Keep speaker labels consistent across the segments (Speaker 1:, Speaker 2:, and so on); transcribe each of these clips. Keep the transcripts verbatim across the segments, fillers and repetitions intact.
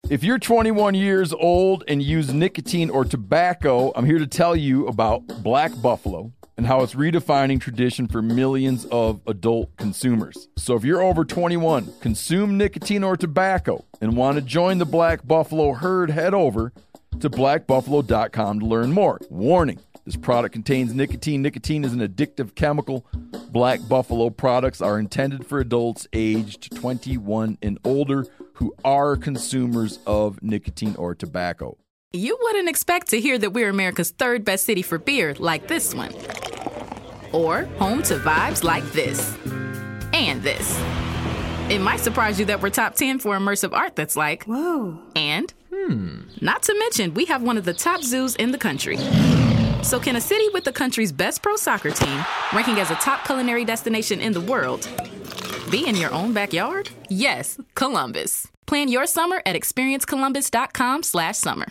Speaker 1: If you're twenty-one years old and use nicotine or tobacco, I'm here to tell you about Black Buffalo and how it's redefining tradition for millions of adult consumers. So if you're over twenty-one, consume nicotine or tobacco, and want to join the Black Buffalo herd, head over to black buffalo dot com to learn more. Warning, this product contains nicotine. Nicotine is an addictive chemical. Black Buffalo products are intended for adults aged twenty-one and older who are consumers of nicotine or tobacco.
Speaker 2: You wouldn't expect to hear that we're America's third best city for beer like this one. Or home to vibes like this. And this. It might surprise you that we're top ten for immersive art that's like,
Speaker 3: whoa.
Speaker 2: And,
Speaker 1: Hmm.
Speaker 2: not to mention, we have one of the top zoos in the country. So can a city with the country's best pro soccer team, ranking as a top culinary destination in the world, be in your own backyard? Yes, Columbus. Plan your summer at experience columbus dot com slash summer.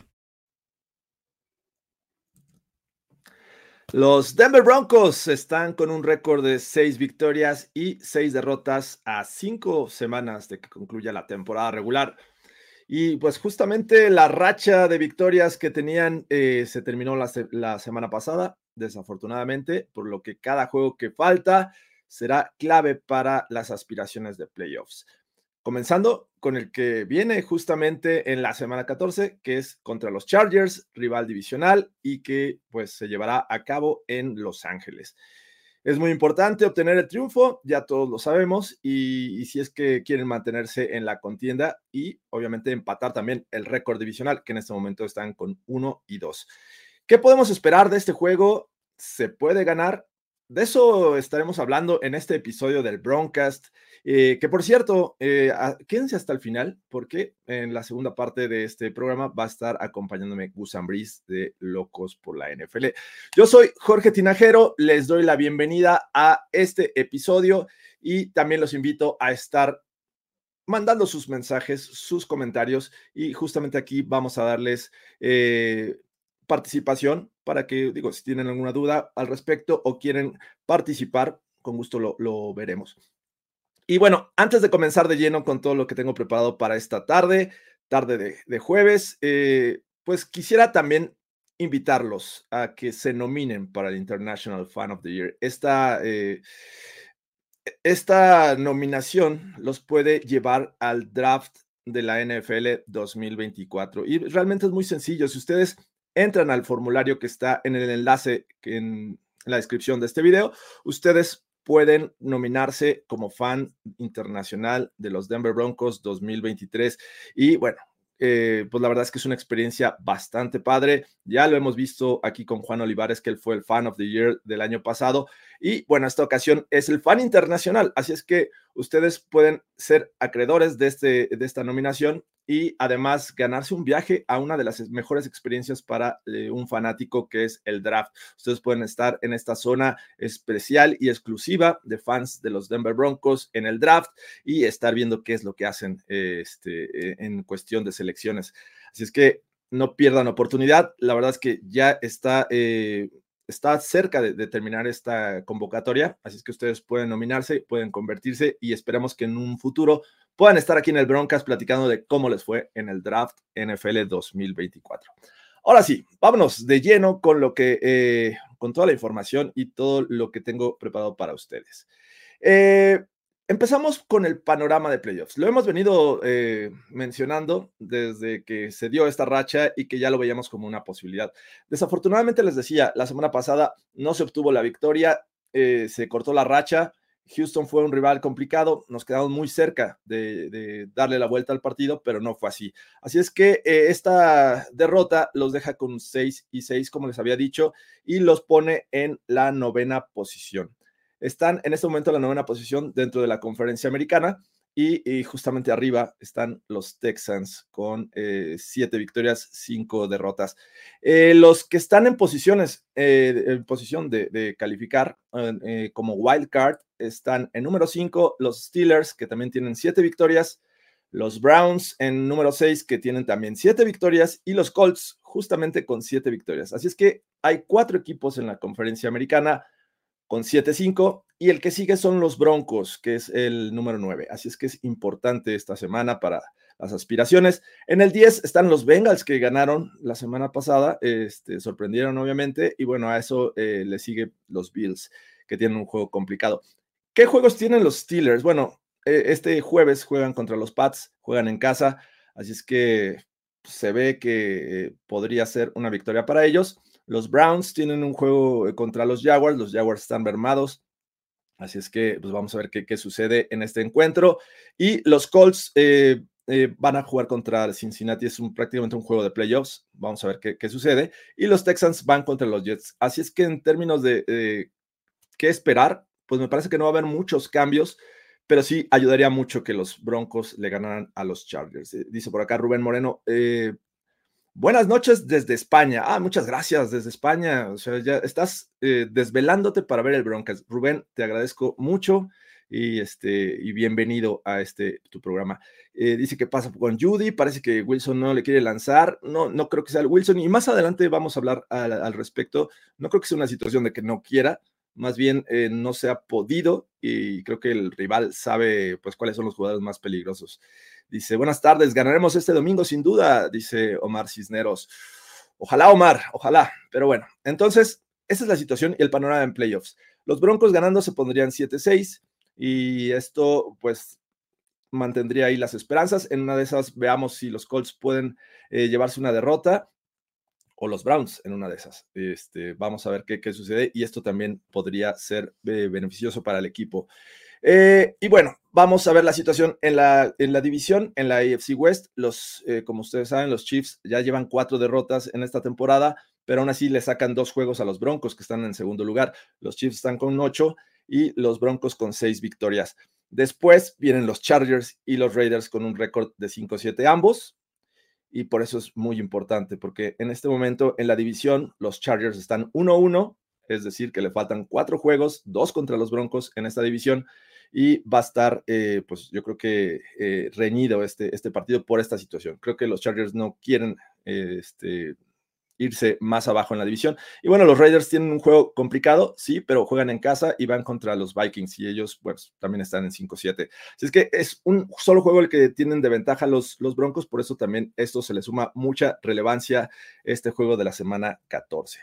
Speaker 4: Los Denver Broncos están con un récord de seis victorias y seis derrotas a cinco semanas de que concluya la temporada regular. Y pues justamente la racha de victorias que tenían eh, se terminó la, se la semana pasada, desafortunadamente, por lo que cada juego que falta será clave para las aspiraciones de playoffs. Comenzando con el que viene justamente en la semana catorce, que es contra los Chargers, rival divisional, y que pues se llevará a cabo en Los Ángeles. Es muy importante obtener el triunfo, ya todos lo sabemos, y, y si es que quieren mantenerse en la contienda y obviamente empatar también el récord divisional, que en este momento están con uno y dos. ¿Qué podemos esperar de este juego? ¿Se puede ganar? De eso estaremos hablando en este episodio del Broncast, eh, que por cierto, eh, a, quédense hasta el final, porque en la segunda parte de este programa va a estar acompañándome Gus Ambriz de Locos por la N F L. Yo soy Jorge Tinajero, les doy la bienvenida a este episodio y también los invito a estar mandando sus mensajes, sus comentarios, y justamente aquí vamos a darles eh, participación para que, digo, si tienen alguna duda al respecto o quieren participar, con gusto lo, lo veremos. Y bueno, antes de comenzar de lleno con todo lo que tengo preparado para esta tarde, tarde de, de jueves, eh, pues quisiera también invitarlos a que se nominen para el International Fan of the Year. Esta, eh, esta nominación los puede llevar al draft de la N F L dos mil veinticuatro. Y realmente es muy sencillo. Si ustedes entran al formulario que está en el enlace en la descripción de este video, ustedes pueden nominarse como fan internacional de los Denver Broncos dos mil veintitrés. Y bueno, eh, pues la verdad es que es una experiencia bastante padre. Ya lo hemos visto aquí con Juan Olivares, que él fue el Fan of the Year del año pasado. Y bueno, esta ocasión es el fan internacional. Así es que ustedes pueden ser acreedores de, este, de esta nominación y además ganarse un viaje a una de las mejores experiencias para eh, un fanático, que es el draft. Ustedes pueden estar en esta zona especial y exclusiva de fans de los Denver Broncos en el draft y estar viendo qué es lo que hacen eh, este, eh, en cuestión de selecciones. Así es que no pierdan oportunidad. La verdad es que ya está... Eh, Está cerca de, de terminar esta convocatoria, así es que ustedes pueden nominarse, pueden convertirse y esperamos que en un futuro puedan estar aquí en el Broncast platicando de cómo les fue en el draft N F L dos mil veinticuatro. Ahora sí, vámonos de lleno con lo que, eh, con toda la información y todo lo que tengo preparado para ustedes. Eh, Empezamos con el panorama de playoffs. Lo hemos venido eh, mencionando desde que se dio esta racha y que ya lo veíamos como una posibilidad. Desafortunadamente, les decía, la semana pasada no se obtuvo la victoria, eh, se cortó la racha. Houston fue un rival complicado, nos quedamos muy cerca de, de darle la vuelta al partido, pero no fue así. Así es que eh, esta derrota los deja con seis y seis, como les había dicho, y los pone en la novena posición. Están en este momento en la novena posición dentro de la conferencia americana y, y justamente arriba están los Texans con eh, siete victorias, cinco derrotas. Eh, los que están en posiciones, eh, en posición de, de calificar eh, como wild card están en número cinco los Steelers, que también tienen siete victorias, los Browns en número seis, que tienen también siete victorias, y los Colts justamente con siete victorias. Así es que hay cuatro equipos en la conferencia americana con siete cinco, y el que sigue son los Broncos, que es el número nueve. Así es que es importante esta semana para, las aspiraciones. En el diez están los Bengals, que ganaron la semana pasada, este, sorprendieron obviamente, y bueno, a eso eh, le sigue los Bills, que tienen un juego complicado. ¿Qué juegos tienen los Steelers? Bueno, eh, este jueves juegan contra los Pats, juegan en casa, así es que se ve que eh, podría ser una victoria para ellos. Los Browns tienen un juego contra los Jaguars, los Jaguars están mermados, así es que pues vamos a ver qué, qué sucede en este encuentro. Y los Colts eh, eh, van a jugar contra Cincinnati, es un, prácticamente un juego de playoffs, vamos a ver qué, qué sucede. Y los Texans van contra los Jets, así es que en términos de eh, qué esperar, pues me parece que no va a haber muchos cambios, pero sí ayudaría mucho que los Broncos le ganaran a los Chargers. Eh, dice por acá Rubén Moreno, eh, buenas noches desde España. Ah, muchas gracias desde España. O sea, ya estás eh, desvelándote para ver el Broncos. Rubén, te agradezco mucho y, este, y bienvenido a este tu programa. Eh, dice que pasa con Judy. Parece que Wilson no le quiere lanzar. No, no creo que sea el Wilson. Y más adelante vamos a hablar al, al respecto. No creo que sea una situación de que no quiera. Más bien eh, no se ha podido y creo que el rival sabe pues cuáles son los jugadores más peligrosos. Dice, buenas tardes, ganaremos este domingo sin duda, dice Omar Cisneros. Ojalá, Omar, ojalá. Pero bueno, entonces, esa es la situación y el panorama en playoffs. Los Broncos ganando se pondrían siete seis y esto pues mantendría ahí las esperanzas. En una de esas veamos si los Colts pueden eh, llevarse una derrota o los Browns en una de esas. Este, vamos a ver qué, qué sucede y esto también podría ser eh, beneficioso para el equipo. Eh, y bueno, vamos a ver la situación en la, en la división, en la A F C West. Los, eh, como ustedes saben, los Chiefs ya llevan cuatro derrotas en esta temporada, pero aún así le sacan dos juegos a los Broncos, que están en segundo lugar. Los Chiefs están con ocho y los Broncos con seis victorias. Después vienen los Chargers y los Raiders con un récord de cinco siete ambos. Y por eso es muy importante, porque en este momento en la división los Chargers están uno uno, es decir, que le faltan cuatro juegos, dos contra los Broncos en esta división, y va a estar, eh, pues yo creo que eh, reñido este, este partido por esta situación. Creo que los Chargers no quieren eh, este, irse más abajo en la división. Y bueno, los Raiders tienen un juego complicado, sí, pero juegan en casa y van contra los Vikings y ellos, pues, también están en cinco siete. Así es que es un solo juego el que tienen de ventaja los, los Broncos, por eso también esto se le suma mucha relevancia este juego de la semana catorce.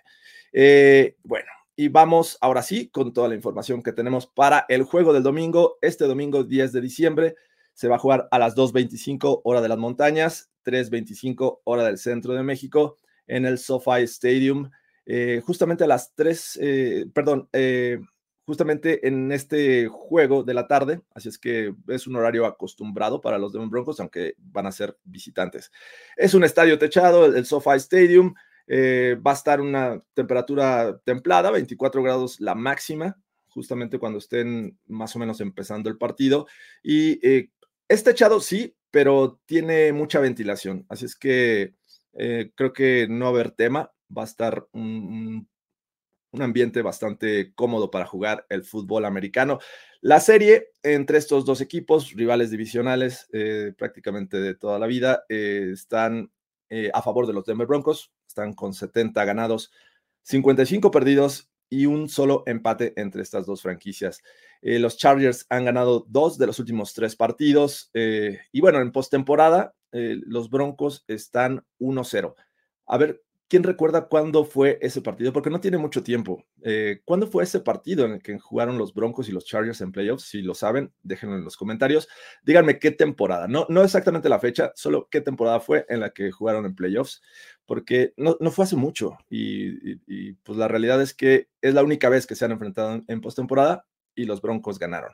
Speaker 4: Eh, bueno, y vamos ahora sí con toda la información que tenemos para el juego del domingo. Este domingo diez de diciembre se va a jugar a las dos veinticinco hora de las montañas, tres veinticinco hora del centro de México, en el SoFi Stadium, eh, justamente a las tres, eh, perdón, eh, justamente en este juego de la tarde, así es que es un horario acostumbrado para los Denver Broncos, aunque van a ser visitantes. Es un estadio techado, el, el SoFi Stadium, eh, va a estar una temperatura templada, veinticuatro grados la máxima, justamente cuando estén más o menos empezando el partido, y eh, es techado, sí, pero tiene mucha ventilación, así es que Eh, creo que no va a haber tema, va a estar un, un, un ambiente bastante cómodo para jugar el fútbol americano. La serie entre estos dos equipos, rivales divisionales eh, prácticamente de toda la vida, eh, están eh, a favor de los Denver Broncos, están con setenta ganados, cincuenta y cinco perdidos y un solo empate entre estas dos franquicias. Eh, los Chargers han ganado dos de los últimos tres partidos eh, y bueno, en postemporada eh, los Broncos están uno cero. A ver, ¿quién recuerda cuándo fue ese partido? Porque no tiene mucho tiempo. Eh, ¿Cuándo fue ese partido en el que jugaron los Broncos y los Chargers en playoffs? Si lo saben, déjenlo en los comentarios. Díganme qué temporada, no, no exactamente la fecha, solo qué temporada fue en la que jugaron en playoffs, porque no, no fue hace mucho y, y, y pues la realidad es que es la única vez que se han enfrentado en, en postemporada y los Broncos ganaron.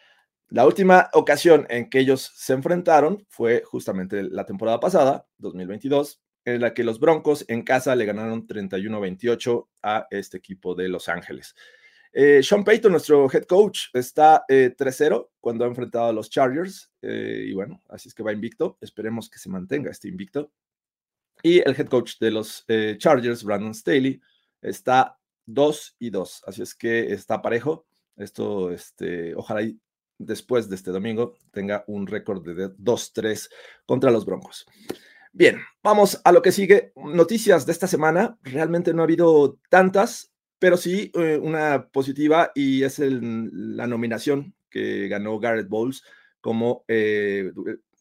Speaker 4: La última ocasión en que ellos se enfrentaron fue justamente la temporada pasada, dos mil veintidós, en la que los Broncos en casa le ganaron treinta y uno a veintiocho a este equipo de Los Ángeles. Eh, Sean Payton, nuestro head coach, está eh, tres cero cuando ha enfrentado a los Chargers eh, y bueno, así es que va invicto. Esperemos que se mantenga este invicto. Y el head coach de los eh, Chargers, Brandon Staley, está dos y dos, así es que está parejo. Esto, este, ojalá y después de este domingo tenga un récord de dos tres contra los Broncos. Bien, vamos a lo que sigue. Noticias de esta semana. Realmente no ha habido tantas, pero sí eh, una positiva y es el, la nominación que ganó Garrett Bowles como eh,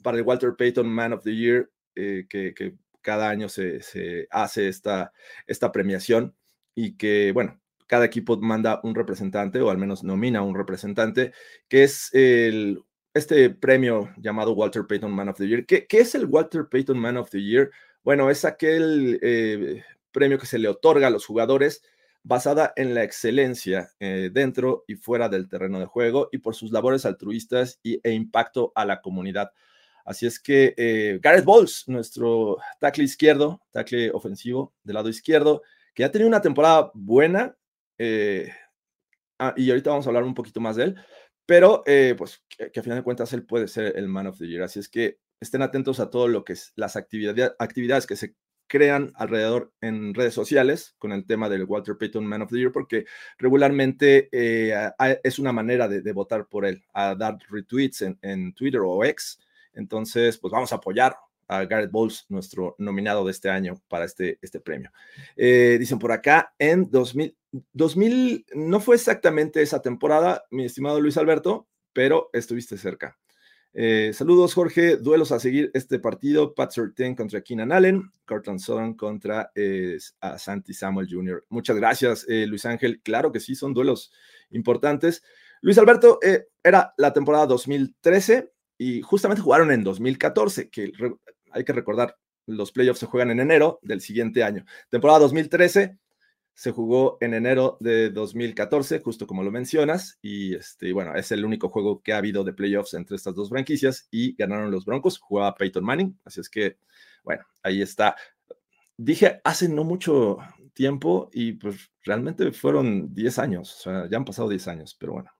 Speaker 4: para el Walter Payton Man of the Year, eh, que, que cada año se, se hace esta, esta premiación y que, bueno, cada equipo manda un representante o al menos nomina un representante, que es el, este premio llamado Walter Payton Man of the Year. ¿Qué, qué es el Walter Payton Man of the Year? Bueno, es aquel eh, premio que se le otorga a los jugadores basada en la excelencia eh, dentro y fuera del terreno de juego y por sus labores altruistas y, e impacto a la comunidad. Así es que eh, Garrett Bowles, nuestro tackle izquierdo, tackle ofensivo del lado izquierdo, que ha tenido una temporada buena, eh, ah, y ahorita vamos a hablar un poquito más de él, pero eh, pues que, que a final de cuentas él puede ser el Man of the Year. Así es que estén atentos a todo lo que es las actividad, actividades que se crean alrededor en redes sociales con el tema del Walter Payton Man of the Year, porque regularmente eh, es una manera de, de votar por él, a dar retweets en, en Twitter o X. Entonces, pues vamos a apoyar a Garrett Bowles, nuestro nominado de este año para este, este premio. Eh, dicen por acá, en dos mil, dos mil, no fue exactamente esa temporada, mi estimado Luis Alberto, pero estuviste cerca. Eh, saludos, Jorge. Duelos a seguir este partido. Pat Surtain contra Keenan Allen. Cortland Sutton contra eh, Asante Samuel junior Muchas gracias, eh, Luis Ángel. Claro que sí, son duelos importantes. Luis Alberto, eh, era la temporada dos mil trece y justamente jugaron en dos mil catorce, que re, hay que recordar, los playoffs se juegan en enero del siguiente año. Temporada dos mil trece se jugó en enero de dos mil catorce, justo como lo mencionas, y este, bueno, es el único juego que ha habido de playoffs entre estas dos franquicias, y ganaron los Broncos, jugaba Peyton Manning, así es que, bueno, ahí está. Dije hace no mucho tiempo, y pues realmente fueron diez años, o sea, ya han pasado diez años, pero bueno,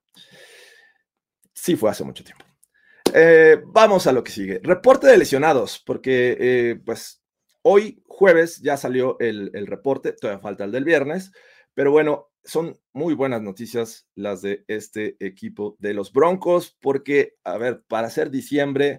Speaker 4: sí fue hace mucho tiempo. Eh, vamos a lo que sigue. Reporte de lesionados, porque eh, pues hoy jueves ya salió el, el reporte, todavía falta el del viernes, pero bueno, son muy buenas noticias las de este equipo de los Broncos, porque, a ver, para hacer diciembre,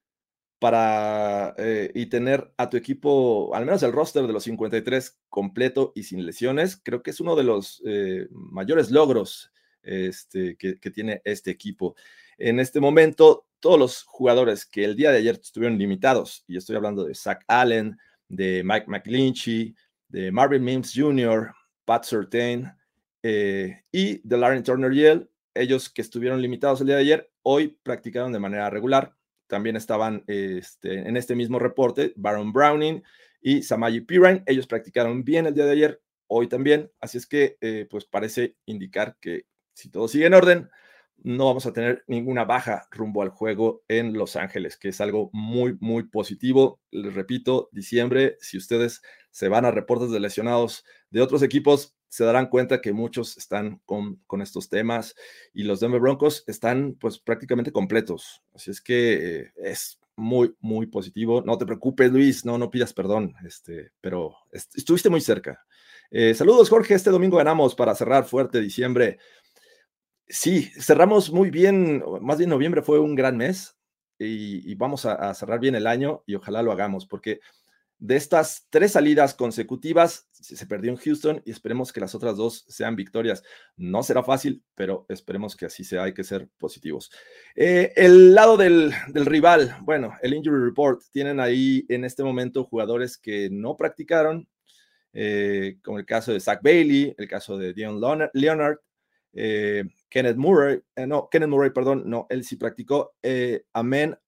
Speaker 4: para eh, y tener a tu equipo, al menos el roster de los cincuenta y tres completo y sin lesiones, creo que es uno de los eh, mayores logros este, que, que tiene este equipo. En este momento, todos los jugadores que el día de ayer estuvieron limitados, y estoy hablando de Zach Allen, de Mike McGlinchey, de Marvin Mims junior, Pat Surtain eh, y de Larry Turner Yell, ellos que estuvieron limitados el día de ayer, hoy practicaron de manera regular. También estaban este, en este mismo reporte Baron Browning y Samaje Perine, ellos practicaron bien el día de ayer, hoy también, así es que eh, pues parece indicar que si todo sigue en orden, no vamos a tener ninguna baja rumbo al juego en Los Ángeles, que es algo muy, muy positivo. Les repito, diciembre, si ustedes se van a reportes de lesionados de otros equipos, se darán cuenta que muchos están con, con estos temas y los Denver Broncos están pues prácticamente completos. Así es que eh, es muy, muy positivo. No te preocupes, Luis, no, no pidas perdón, este, pero est- estuviste muy cerca. Eh, saludos, Jorge. Este domingo ganamos para cerrar fuerte diciembre. Sí, cerramos muy bien, más bien noviembre fue un gran mes y, y vamos a, a cerrar bien el año y ojalá lo hagamos, porque de estas tres salidas consecutivas se, se perdió en Houston y esperemos que las otras dos sean victorias. No será fácil, pero esperemos que así sea, hay que ser positivos. Eh, el lado del, del rival, bueno, el Injury Report, tienen ahí en este momento jugadores que no practicaron, eh, como el caso de Zach Bailey, el caso de Dion Leonard, Eh, Kenneth Murray, eh, no, Kenneth Murray, perdón, no, él sí practicó, eh, Amen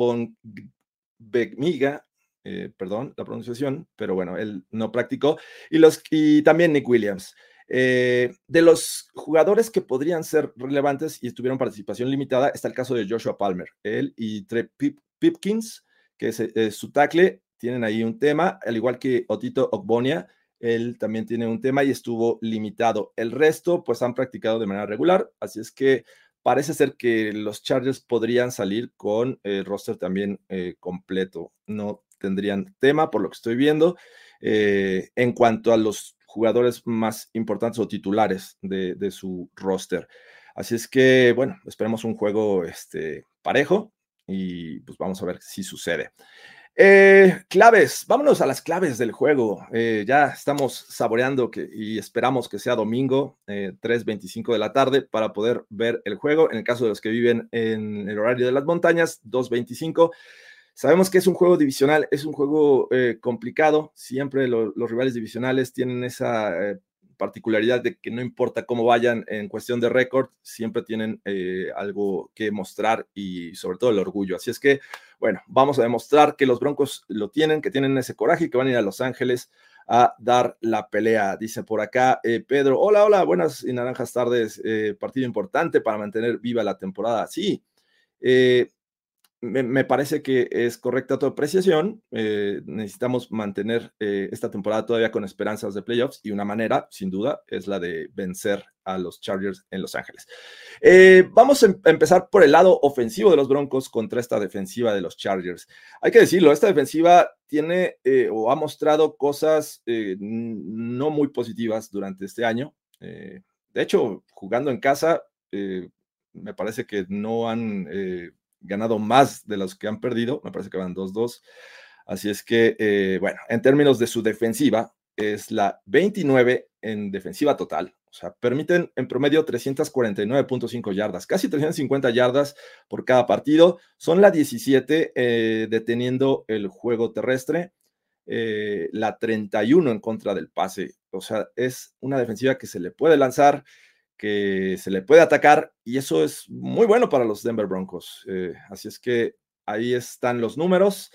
Speaker 4: Ogbongbemiga, eh, perdón la pronunciación, pero bueno, él no practicó, y, los, y también Nick Williams. Eh, de los jugadores que podrían ser relevantes y tuvieron participación limitada, está el caso de Joshua Palmer, él y Trey Pip, Pipkins, que es, es su tackle, tienen ahí un tema, al igual que Otito Ogbonia, él también tiene un tema y estuvo limitado. El resto, pues han practicado de manera regular, así es que parece ser que los Chargers podrían salir con el roster también eh, completo. No tendrían tema, por lo que estoy viendo, eh, en cuanto a los jugadores más importantes o titulares de, de su roster. Así es que, bueno, esperemos un juego este, parejo y pues vamos a ver si sucede. Eh, claves, vámonos a las claves del juego. Eh, ya estamos saboreando que, y esperamos que sea domingo, eh, tres veinticinco de la tarde, para poder ver el juego. En el caso de los que viven en el horario de las montañas, dos veinticinco. Sabemos que es un juego divisional, es un juego eh, complicado. Siempre lo, los rivales divisionales tienen esa eh, particularidad de que no importa cómo vayan en cuestión de récord, siempre tienen eh, algo que mostrar y sobre todo el orgullo. Así es que, bueno, vamos a demostrar que los Broncos lo tienen, que tienen ese coraje y que van a ir a Los Ángeles a dar la pelea. Dice por acá eh, Pedro, hola, hola, buenas y naranjas tardes, eh, partido importante para mantener viva la temporada. Sí, eh, Me, me parece que es correcta tu apreciación. Eh, necesitamos mantener eh, esta temporada todavía con esperanzas de playoffs y una manera, sin duda, es la de vencer a los Chargers en Los Ángeles. Eh, vamos a em empezar por el lado ofensivo de los Broncos contra esta defensiva de los Chargers. Hay que decirlo, esta defensiva tiene eh, o ha mostrado cosas eh, no muy positivas durante este año. Eh, de hecho, jugando en casa, eh, me parece que no han... Eh, ganado más de los que han perdido, me parece que van dos dos, así es que, eh, bueno, en términos de su defensiva, es la veintinueve en defensiva total, o sea, permiten en promedio trescientos cuarenta y nueve punto cinco yardas, casi trescientas cincuenta yardas por cada partido, son la diecisiete eh, deteniendo el juego terrestre, eh, la treinta y uno en contra del pase, o sea, es una defensiva que se le puede lanzar, que se le puede atacar y eso es muy bueno para los Denver Broncos. Eh, así es que ahí están los números.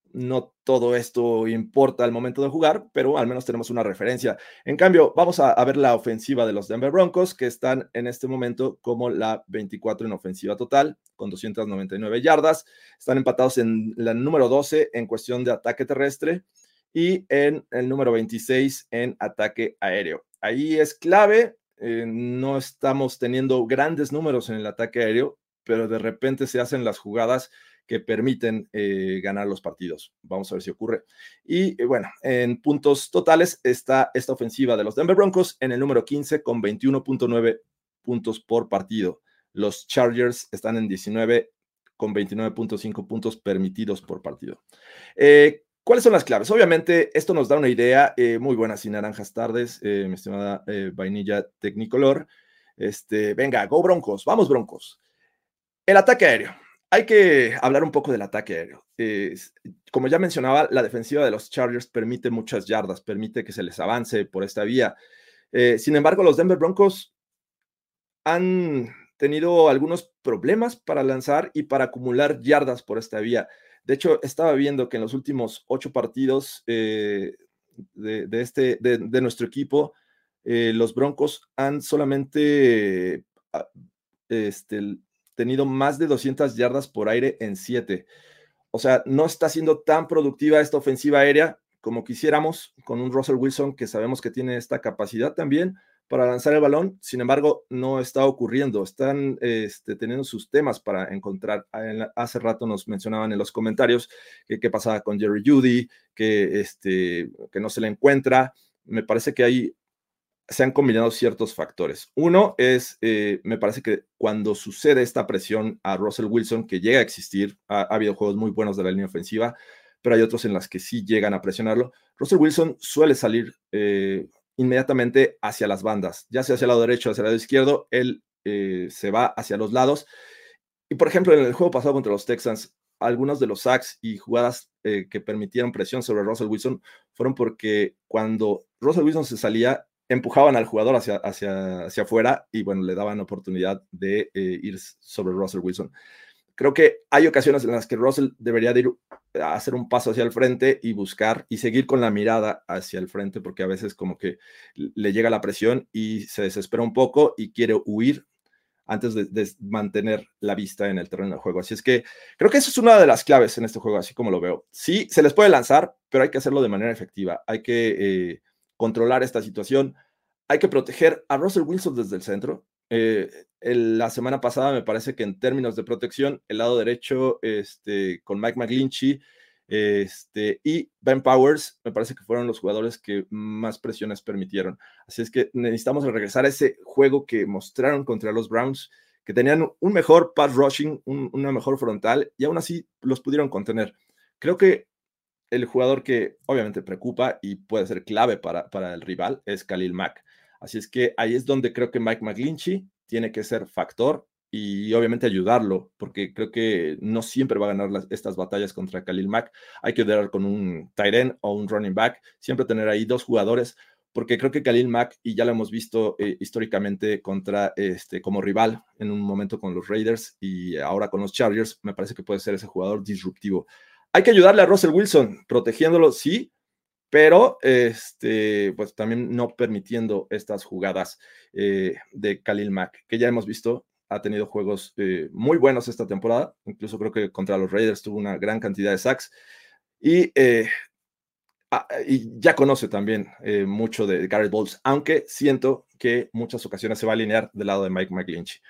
Speaker 4: No todo esto importa al momento de jugar, pero al menos tenemos una referencia. En cambio, vamos a, a ver la ofensiva de los Denver Broncos, que están en este momento como la veinticuatro en ofensiva total, con doscientas noventa y nueve yardas. Están empatados en la número doce en cuestión de ataque terrestre y en el número veintiséis en ataque aéreo. Ahí es clave. Eh, no estamos teniendo grandes números en el ataque aéreo, pero de repente se hacen las jugadas que permiten eh, ganar los partidos. Vamos a ver si ocurre. Y eh, bueno, en puntos totales está esta ofensiva de los Denver Broncos en el número quince con veintiuno punto nueve puntos por partido. Los Chargers están en diecinueve con veintinueve punto cinco puntos permitidos por partido. Eh, ¿Cuáles son las claves? Obviamente, esto nos da una idea. Eh, muy buenas y naranjas tardes, eh, mi estimada eh, vainilla Technicolor. Este, venga, go Broncos, vamos Broncos. El ataque aéreo. Hay que hablar un poco del ataque aéreo. Eh, como ya mencionaba, la defensiva de los Chargers permite muchas yardas, permite que se les avance por esta vía. Eh, sin embargo, los Denver Broncos han tenido algunos problemas para lanzar y para acumular yardas por esta vía. De hecho, estaba viendo que en los últimos ocho partidos eh, de, de, este, de, de nuestro equipo, eh, los Broncos han solamente eh, este, tenido más de doscientas yardas por aire en siete. O sea, no está siendo tan productiva esta ofensiva aérea como quisiéramos, con un Russell Wilson que sabemos que tiene esta capacidad también para lanzar el balón. Sin embargo, no está ocurriendo. Están este, teniendo sus temas para encontrar. Hace rato nos mencionaban en los comentarios que qué pasaba con Jerry Jeudy, que, este, que no se le encuentra. Me parece que ahí se han combinado ciertos factores. Uno es, eh, me parece que cuando sucede esta presión a Russell Wilson, que llega a existir, ha, ha habido juegos muy buenos de la línea ofensiva, pero hay otros en las que sí llegan a presionarlo. Russell Wilson suele salir eh, inmediatamente hacia las bandas, ya sea hacia el lado derecho o hacia el lado izquierdo, él eh, se va hacia los lados. Y por ejemplo, en el juego pasado contra los Texans, algunos de los sacks y jugadas eh, que permitieron presión sobre Russell Wilson fueron porque cuando Russell Wilson se salía, empujaban al jugador hacia, hacia, hacia afuera y bueno, le daban oportunidad de eh, ir sobre Russell Wilson. Creo que hay ocasiones en las que Russell debería de ir a hacer un paso hacia el frente y buscar y seguir con la mirada hacia el frente, porque a veces como que le llega la presión y se desespera un poco y quiere huir antes de, de mantener la vista en el terreno de juego. Así es que creo que eso es una de las claves en este juego, así como lo veo. Sí, se les puede lanzar, pero hay que hacerlo de manera efectiva. Hay que eh, controlar esta situación. Hay que proteger a Russell Wilson desde el centro. Eh, el, la semana pasada me parece que en términos de protección, el lado derecho este, con Mike McGlinchey este, y Ben Powers, me parece que fueron los jugadores que más presiones permitieron. Así es que necesitamos regresar a ese juego que mostraron contra los Browns, que tenían un mejor pass rushing, un, una mejor frontal, y aún así los pudieron contener. Creo que el jugador que obviamente preocupa y puede ser clave para, para el rival es Khalil Mack. Así es que ahí es donde creo que Mike McGlinchey tiene que ser factor y obviamente ayudarlo, porque creo que no siempre va a ganar las, estas batallas contra Khalil Mack. Hay que ayudar con un tight end o un running back, siempre tener ahí dos jugadores, porque creo que Khalil Mack, y ya lo hemos visto eh, históricamente contra, este, como rival en un momento con los Raiders y ahora con los Chargers, me parece que puede ser ese jugador disruptivo. Hay que ayudarle a Russell Wilson, protegiéndolo, sí, pero este, pues también no permitiendo estas jugadas eh, de Khalil Mack, que ya hemos visto, ha tenido juegos eh, muy buenos esta temporada, incluso creo que contra los Raiders tuvo una gran cantidad de sacks, y, eh, ah, y ya conoce también eh, mucho de Garrett Bowles, aunque siento que muchas ocasiones se va a alinear del lado de Mike McGlinchey.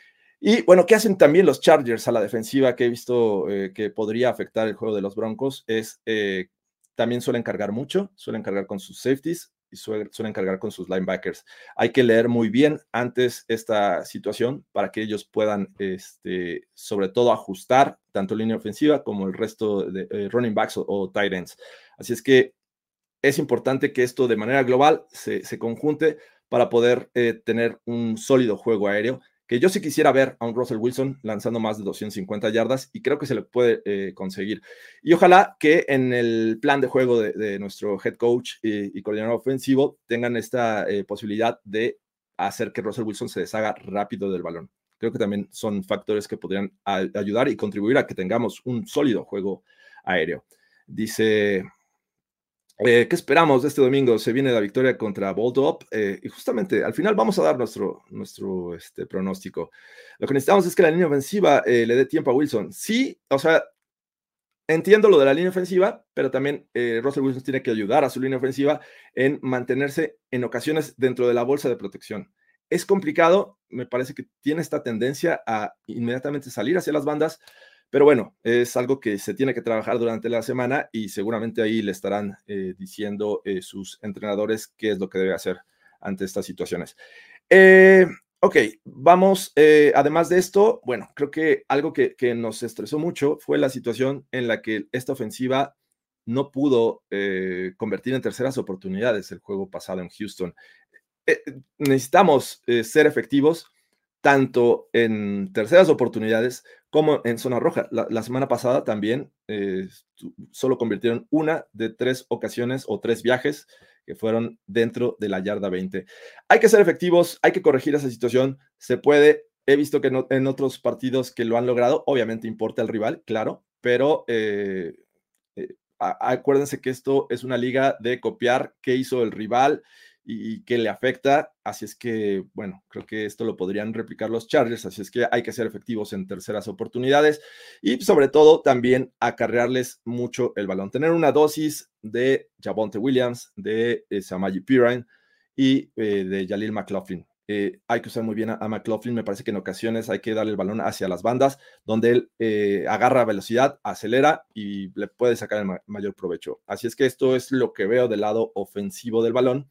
Speaker 4: Y bueno, ¿qué hacen también los Chargers a la defensiva que he visto eh, que podría afectar el juego de los Broncos? Es eh, también suelen cargar mucho, suelen cargar con sus safeties y suelen, suelen cargar con sus linebackers. Hay que leer muy bien antes esta situación para que ellos puedan, este, sobre todo, ajustar tanto línea ofensiva como el resto de eh, running backs o, o tight ends. Así es que es importante que esto de manera global se, se conjunte para poder eh, tener un sólido juego aéreo, que yo sí quisiera ver a un Russell Wilson lanzando más de doscientas cincuenta yardas y creo que se le puede eh, conseguir. Y ojalá que en el plan de juego de, de nuestro head coach y, y coordinador ofensivo tengan esta eh, posibilidad de hacer que Russell Wilson se deshaga rápido del balón. Creo que también son factores que podrían a, ayudar y contribuir a que tengamos un sólido juego aéreo. Dice... Eh, ¿Qué esperamos de este domingo? Se viene la victoria contra Baltimore eh, y justamente al final vamos a dar nuestro, nuestro este, pronóstico. Lo que necesitamos es que la línea ofensiva eh, le dé tiempo a Wilson. Sí, o sea, entiendo lo de la línea ofensiva, pero también eh, Russell Wilson tiene que ayudar a su línea ofensiva en mantenerse en ocasiones dentro de la bolsa de protección. Es complicado, me parece que tiene esta tendencia a inmediatamente salir hacia las bandas, pero bueno, es algo que se tiene que trabajar durante la semana y seguramente ahí le estarán eh, diciendo eh, sus entrenadores qué es lo que debe hacer ante estas situaciones. Eh, ok, vamos, eh, además de esto, bueno, creo que algo que, que nos estresó mucho fue la situación en la que esta ofensiva no pudo eh, convertir en terceras oportunidades el juego pasado en Houston. Eh, necesitamos eh, ser efectivos tanto en terceras oportunidades como en zona roja. La, la semana pasada también eh, solo convirtieron una de tres ocasiones o tres viajes que fueron dentro de la yarda veinte. Hay que ser efectivos, hay que corregir esa situación, se puede. He visto que no, en otros partidos que lo han logrado, obviamente importa el rival, claro, pero eh, eh, a, acuérdense que esto es una liga de copiar qué hizo el rival y que le afecta, así es que, bueno, creo que esto lo podrían replicar los Chargers, así es que hay que ser efectivos en terceras oportunidades y sobre todo también acarrearles mucho el balón, tener una dosis de Javonte Williams, de eh, Samaje Perine y eh, de Jaleel McLaughlin. Eh, hay que usar muy bien a, a McLaughlin, me parece que en ocasiones hay que darle el balón hacia las bandas, donde él eh, agarra velocidad, acelera y le puede sacar el ma- mayor provecho. Así es que esto es lo que veo del lado ofensivo del balón.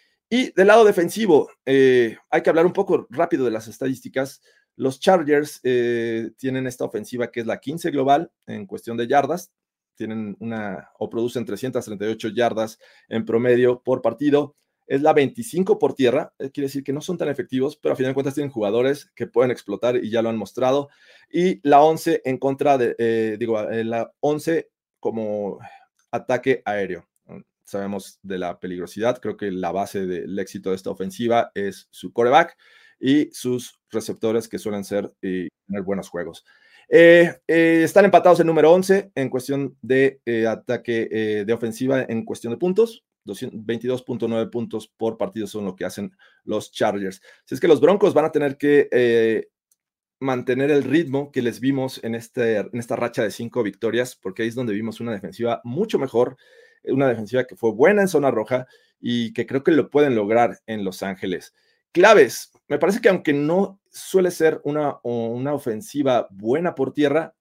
Speaker 4: Y del lado defensivo, eh, hay que hablar un poco rápido de las estadísticas. Los Chargers eh, tienen esta ofensiva que es la quince global en cuestión de yardas. Tienen una o producen trescientas treinta y ocho yardas en promedio por partido. Es la veinticinco por tierra. Eh, quiere decir que no son tan efectivos, pero a final de cuentas tienen jugadores que pueden explotar y ya lo han mostrado. Y la once en contra de, eh, digo, eh, la once como ataque aéreo. Sabemos de la peligrosidad, creo que la base del éxito de esta ofensiva es su quarterback y sus receptores que suelen ser y tener buenos juegos. Eh, eh, están empatados en número once en cuestión de eh, ataque eh, de ofensiva en cuestión de puntos. veintidós punto nueve puntos por partido son lo que hacen los Chargers. Si es que los Broncos van a tener que eh, mantener el ritmo que les vimos en, este, en esta racha de cinco victorias, porque ahí es donde vimos una defensiva mucho mejor, una defensiva que fue buena en zona roja y que creo que lo pueden lograr en Los Ángeles. Claves, me parece que aunque no suele ser una, una ofensiva buena por tierra,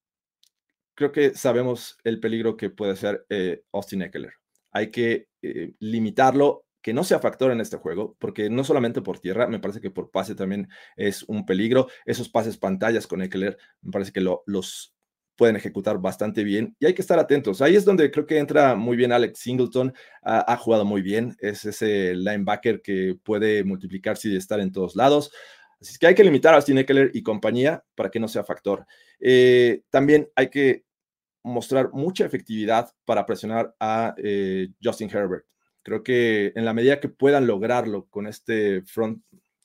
Speaker 4: creo que sabemos el peligro que puede ser eh, Austin Ekeler. Hay que eh, limitarlo, que no sea factor en este juego, porque no solamente por tierra, me parece que por pase también es un peligro. Esos pases pantallas con Ekeler, me parece que lo, los pueden ejecutar bastante bien y hay que estar atentos. Ahí es donde creo que entra muy bien Alex Singleton, ha, ha jugado muy bien, es ese linebacker que puede multiplicarse y estar en todos lados. Así es que hay que limitar a Austin Ekeler y compañía para que no sea factor. Eh, también hay que mostrar mucha efectividad para presionar a eh, Justin Herbert. Creo que en la medida que puedan lograrlo con este front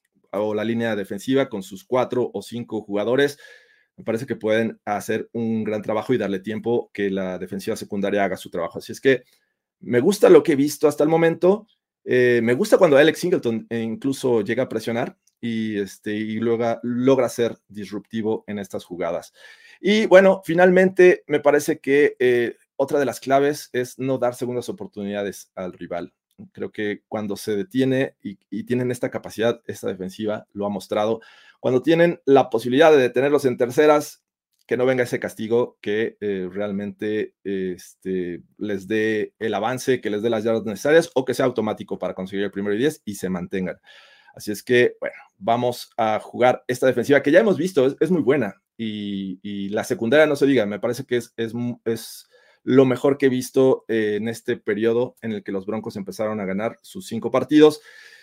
Speaker 4: o la línea defensiva, con sus cuatro o cinco jugadores, me parece que pueden hacer un gran trabajo y darle tiempo que la defensiva secundaria haga su trabajo. Así es que me gusta lo que he visto hasta el momento. Eh, me gusta cuando Alex Singleton incluso llega a presionar y, este, y logra, logra ser disruptivo en estas jugadas. Y bueno, finalmente me parece que eh, otra de las claves es no dar segundas oportunidades al rival. Creo que cuando se detiene y, y tienen esta capacidad, esta defensiva lo ha mostrado, cuando tienen la posibilidad de detenerlos en terceras, que no venga ese castigo, que eh, realmente este, les dé el avance, que les dé las yardas necesarias o que sea automático para conseguir el primero y diez y se mantengan. Así es que, bueno, vamos a jugar esta defensiva que ya hemos visto, es, es muy buena y, y la secundaria no se diga, me parece que es, es, es lo mejor que he visto eh, en este periodo en el que los Broncos empezaron a ganar sus cinco partidos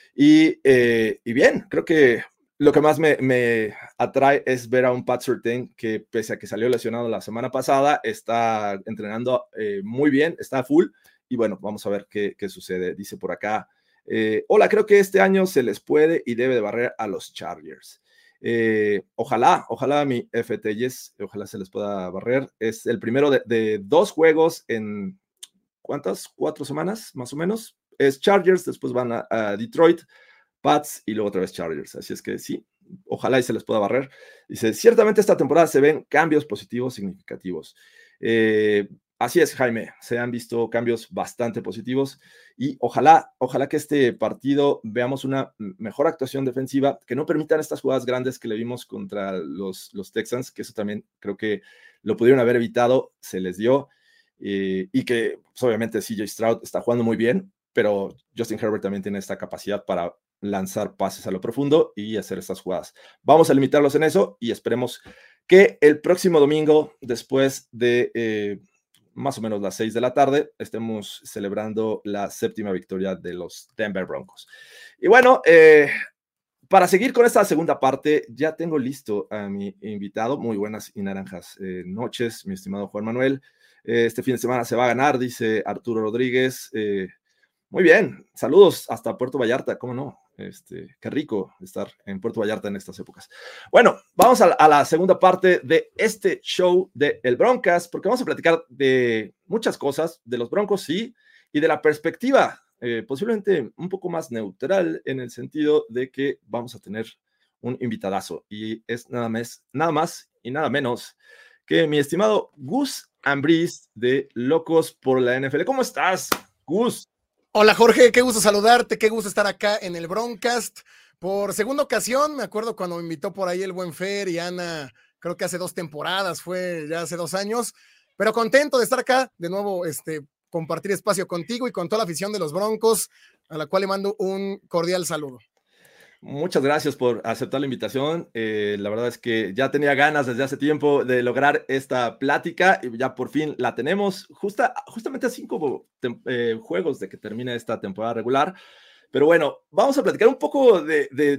Speaker 4: y, eh, y bien, creo que lo que más me, me atrae es ver a un Pat Surtain que pese a que salió lesionado la semana pasada, está entrenando eh, muy bien, está full y bueno, vamos a ver qué, qué sucede. Dice por acá, eh, hola, creo que este año se les puede y debe de barrer a los Chargers. Eh, ojalá, ojalá mi F T Ys, ojalá se les pueda barrer. Es el primero de, de dos juegos en, ¿cuántas? Cuatro semanas, más o menos. Es Chargers, después van a, a Detroit, Pats y luego otra vez Chargers. Así es que sí, ojalá y se les pueda barrer. Dice, ciertamente esta temporada se ven cambios positivos significativos. Eh, así es, Jaime, se han visto cambios bastante positivos y ojalá, ojalá que este partido veamos una mejor actuación defensiva, que no permitan estas jugadas grandes que le vimos contra los, los Texans, que eso también creo que lo pudieron haber evitado, se les dio, eh, y que pues, obviamente C J Stroud está jugando muy bien, pero Justin Herbert también tiene esta capacidad para lanzar pases a lo profundo y hacer estas jugadas. Vamos a limitarlos en eso y esperemos que el próximo domingo, después de eh, más o menos las seis de la tarde, estemos celebrando la séptima victoria de los Denver Broncos. Y bueno, eh, para seguir con esta segunda parte, ya tengo listo a mi invitado. Muy buenas y naranjas eh, noches, mi estimado Juan Manuel. Eh, este fin de semana se va a ganar, dice Arturo Rodríguez. Eh, muy bien, saludos hasta Puerto Vallarta, ¿cómo no? Este, qué rico estar en Puerto Vallarta en estas épocas. Bueno, vamos a, a la segunda parte de este show de El Broncas, porque vamos a platicar de muchas cosas, de los Broncos, sí, y de la perspectiva, eh, posiblemente un poco más neutral, en el sentido de que vamos a tener un invitadazo, y es nada más, nada más y nada menos que mi estimado Gus Ambriz de Locos por la N F L. ¿Cómo estás, Gus?
Speaker 3: Hola Jorge, qué gusto saludarte, qué gusto estar acá en el Broncast por segunda ocasión. Me acuerdo cuando me invitó por ahí el buen Fer y Ana, creo que hace dos temporadas, fue ya hace dos años, pero contento de estar acá, de nuevo este, compartir espacio contigo y con toda la afición de los Broncos, a la cual le mando un cordial saludo.
Speaker 4: Muchas gracias por aceptar la invitación. Eh, la verdad es que ya tenía ganas desde hace tiempo de lograr esta plática y ya por fin la tenemos, justa, justamente a cinco eh, juegos de que termine esta temporada regular. Pero bueno, vamos a platicar un poco de, de,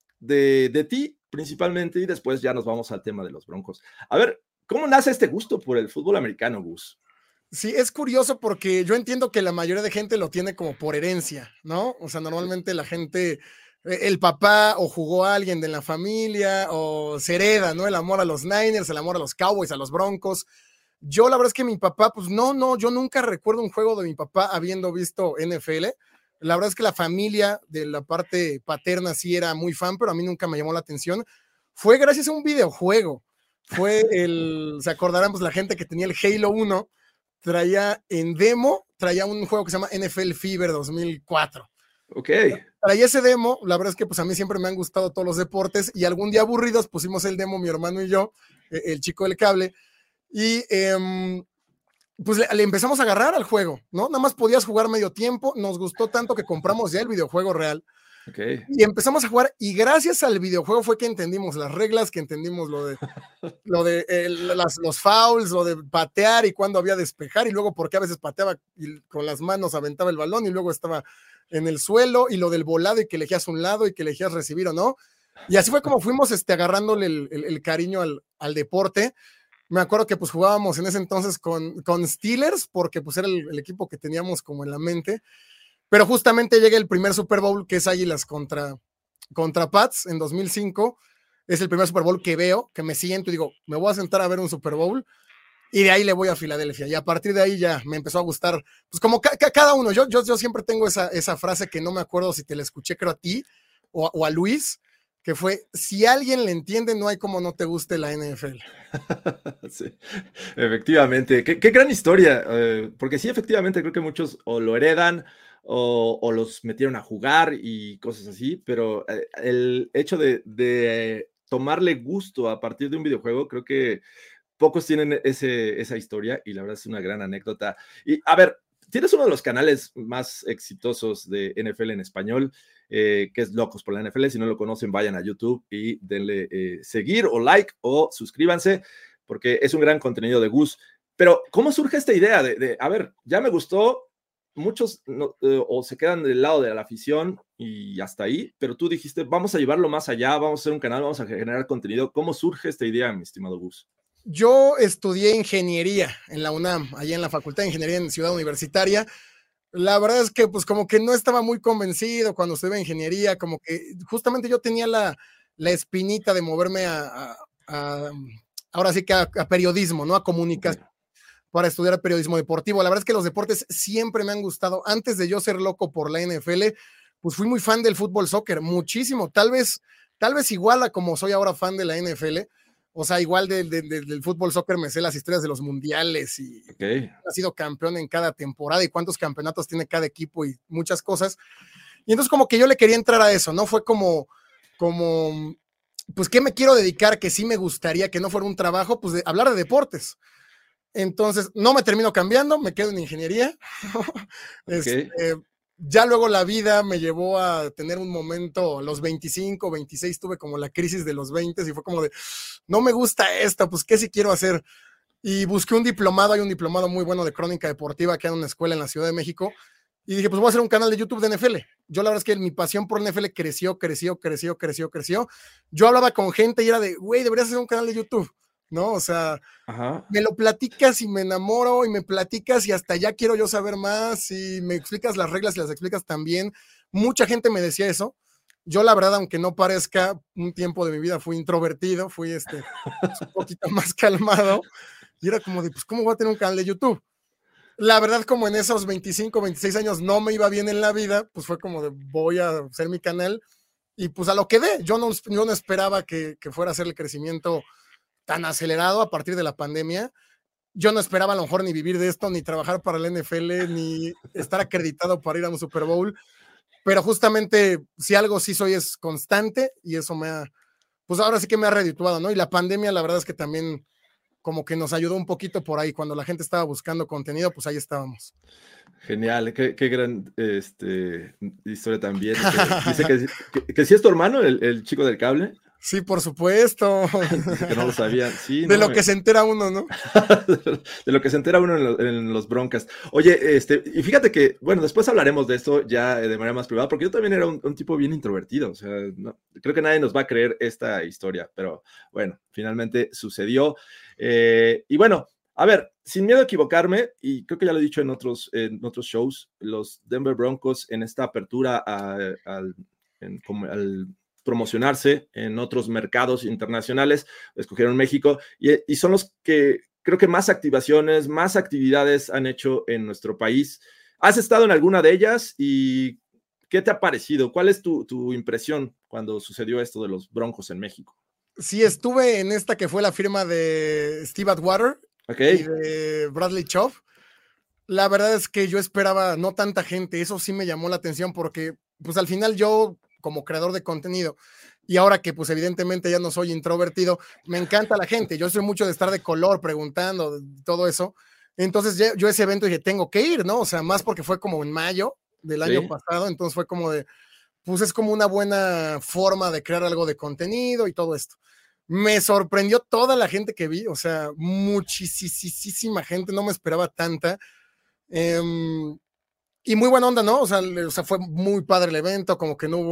Speaker 4: de, de ti principalmente y después ya nos vamos al tema de los Broncos. A ver, ¿cómo nace este gusto por el fútbol americano, Gus?
Speaker 3: Sí, es curioso porque yo entiendo que la mayoría de gente lo tiene como por herencia, ¿no? O sea, normalmente la gente... el papá o jugó a alguien de la familia o se hereda, ¿no? El amor a los Niners, el amor a los Cowboys, a los Broncos. Yo la verdad es que mi papá, pues no, no, yo nunca recuerdo un juego de mi papá habiendo visto N F L. La verdad es que la familia de la parte paterna sí era muy fan, pero a mí nunca me llamó la atención. Fue gracias a un videojuego. Fue el, se acordarán pues la gente que tenía el Halo uno, traía en demo, traía un juego que se llama N F L Fever dos mil cuatro.
Speaker 4: Ok.
Speaker 3: Traía ese demo, la verdad es que pues a mí siempre me han gustado todos los deportes y algún día aburridos pusimos el demo mi hermano y yo, eh, el chico del cable, y eh, pues le, le empezamos a agarrar al juego, ¿no? Nada más podías jugar medio tiempo, nos gustó tanto que compramos ya el videojuego real.
Speaker 4: Okay.
Speaker 3: Y empezamos a jugar y gracias al videojuego fue que entendimos las reglas, que entendimos lo de, lo de eh, las, los fouls, lo de patear y cuándo había despejar y luego porque a veces pateaba y con las manos aventaba el balón y luego estaba en el suelo y lo del volado y que elegías un lado y que elegías recibir o no. Y así fue como fuimos este, agarrándole el, el, el cariño al, al deporte. Me acuerdo que pues jugábamos en ese entonces con, con Steelers, porque pues era el, el equipo que teníamos como en la mente. Pero justamente llega el primer Super Bowl, que es Águilas contra, contra Pats en dos mil cinco. Es el primer Super Bowl que veo, que me siento y digo, me voy a sentar a ver un Super Bowl. Y de ahí le voy a Filadelfia. Y a partir de ahí ya me empezó a gustar, pues como ca ca cada uno. Yo, yo, yo siempre tengo esa, esa frase que no me acuerdo si te la escuché, creo a ti o, o a Luis, que fue, si alguien le entiende, no hay como no te guste la N F L.
Speaker 4: Sí, efectivamente. Qué, qué gran historia. Eh, porque sí, efectivamente, creo que muchos o lo heredan o, o los metieron a jugar y cosas así, pero eh, el hecho de, de tomarle gusto a partir de un videojuego, creo que pocos tienen ese, esa historia y la verdad es una gran anécdota. Y a ver, tienes uno de los canales más exitosos de N F L en español, eh, que es Locos por la N F L. Si no lo conocen, vayan a YouTube y denle eh, seguir o like o suscríbanse, porque es un gran contenido de Gus. Pero, ¿cómo surge esta idea de, de a ver, ya me gustó, muchos no, eh, o se quedan del lado de la afición y hasta ahí, pero tú dijiste, vamos a llevarlo más allá, vamos a hacer un canal, vamos a generar contenido. ¿Cómo surge esta idea, mi estimado Gus?
Speaker 3: Yo estudié ingeniería en la UNAM, allá en la Facultad de Ingeniería en Ciudad Universitaria. La verdad es que pues como que no estaba muy convencido cuando estudié ingeniería, como que justamente yo tenía la, la espinita de moverme a, a, a ahora sí que a, a periodismo, ¿no? A comunicación, okay, para estudiar periodismo deportivo. La verdad es que los deportes siempre me han gustado. Antes de yo ser loco por la N F L, pues fui muy fan del fútbol soccer, muchísimo, tal vez, tal vez igual a como soy ahora fan de la N F L. O sea, igual de, de, de, del fútbol soccer me sé las historias de los mundiales y
Speaker 4: okay,
Speaker 3: ha sido campeón en cada temporada y cuántos campeonatos tiene cada equipo y muchas cosas. Y entonces como que yo le quería entrar a eso, ¿no? Fue como, como, pues, ¿qué me quiero dedicar? Que sí me gustaría que no fuera un trabajo, pues, de hablar de deportes. Entonces, no me termino cambiando, me quedo en ingeniería.
Speaker 4: Okay.
Speaker 3: Este, ya luego la vida me llevó a tener un momento, a los veinticinco, veintiséis, tuve como la crisis de los veinte y fue como de, no me gusta esto, pues, ¿qué sí quiero hacer? Y busqué un diplomado, hay un diplomado muy bueno de crónica deportiva que hay en una escuela en la Ciudad de México, y dije, pues voy a hacer un canal de YouTube de N F L. Yo la verdad es que mi pasión por N F L creció, creció, creció, creció, creció. Yo hablaba con gente y era de, güey, deberías hacer un canal de YouTube, ¿no? O sea,
Speaker 4: ajá,
Speaker 3: me lo platicas y me enamoro y me platicas y hasta ya quiero yo saber más y me explicas las reglas y las explicas también. Mucha gente me decía eso. Yo la verdad, aunque no parezca, un tiempo de mi vida fui introvertido, fui este, un poquito más calmado. Y era como de, pues, ¿cómo voy a tener un canal de YouTube? La verdad, como en esos veinticinco, veintiséis años no me iba bien en la vida, pues fue como de, voy a hacer mi canal y pues a lo que dé. Yo no, yo no esperaba que, que fuera a hacer el crecimiento tan acelerado a partir de la pandemia. Yo no esperaba a lo mejor ni vivir de esto, ni trabajar para la N F L, ni estar acreditado para ir a un Super Bowl. Pero justamente, si algo sí soy es constante y eso me ha, pues ahora sí que me ha redituado, ¿no? Y la pandemia, la verdad es que también como que nos ayudó un poquito por ahí, cuando la gente estaba buscando contenido, pues ahí estábamos.
Speaker 4: Genial, qué, qué gran este, historia también. Que, dice que, que, que sí es tu hermano, el, el chico del cable.
Speaker 3: Sí, por supuesto.
Speaker 4: Dice que no lo sabían. Sí,
Speaker 3: de
Speaker 4: no,
Speaker 3: lo que se entera uno, ¿no?
Speaker 4: de lo que se entera uno en, lo, en los broncas. Oye, este, y fíjate que, bueno, después hablaremos de esto ya de manera más privada, porque yo también era un, un tipo bien introvertido. O sea, no, creo que nadie nos va a creer esta historia, pero bueno, finalmente sucedió. Eh, y bueno, a ver, sin miedo a equivocarme, y creo que ya lo he dicho en otros, en otros shows, los Denver Broncos en esta apertura a, a, en, como al promocionarse en otros mercados internacionales, escogieron México, y, y son los que creo que más activaciones, más actividades han hecho en nuestro país. ¿Has estado en alguna de ellas y qué te ha parecido? ¿Cuál es tu, tu impresión cuando sucedió esto de los Broncos en México?
Speaker 3: Sí, estuve en esta que fue la firma de Steve Atwater,
Speaker 4: okay,
Speaker 3: y de Bradley Chubb. La verdad es que yo esperaba no tanta gente, eso sí me llamó la atención porque pues al final yo como creador de contenido y ahora que pues evidentemente ya no soy introvertido, me encanta la gente, yo soy mucho de estar de color preguntando, todo eso, entonces yo, yo ese evento dije, tengo que ir, ¿no? O sea, más porque fue como en mayo del año sí. pasado, entonces fue como de, pues es como una buena forma de crear algo de contenido y todo esto. Me sorprendió toda la gente que vi, o sea, muchísima gente, no me esperaba tanta. Eh, y muy buena onda, ¿no? O sea, le, o sea, fue muy padre el evento, como que no hubo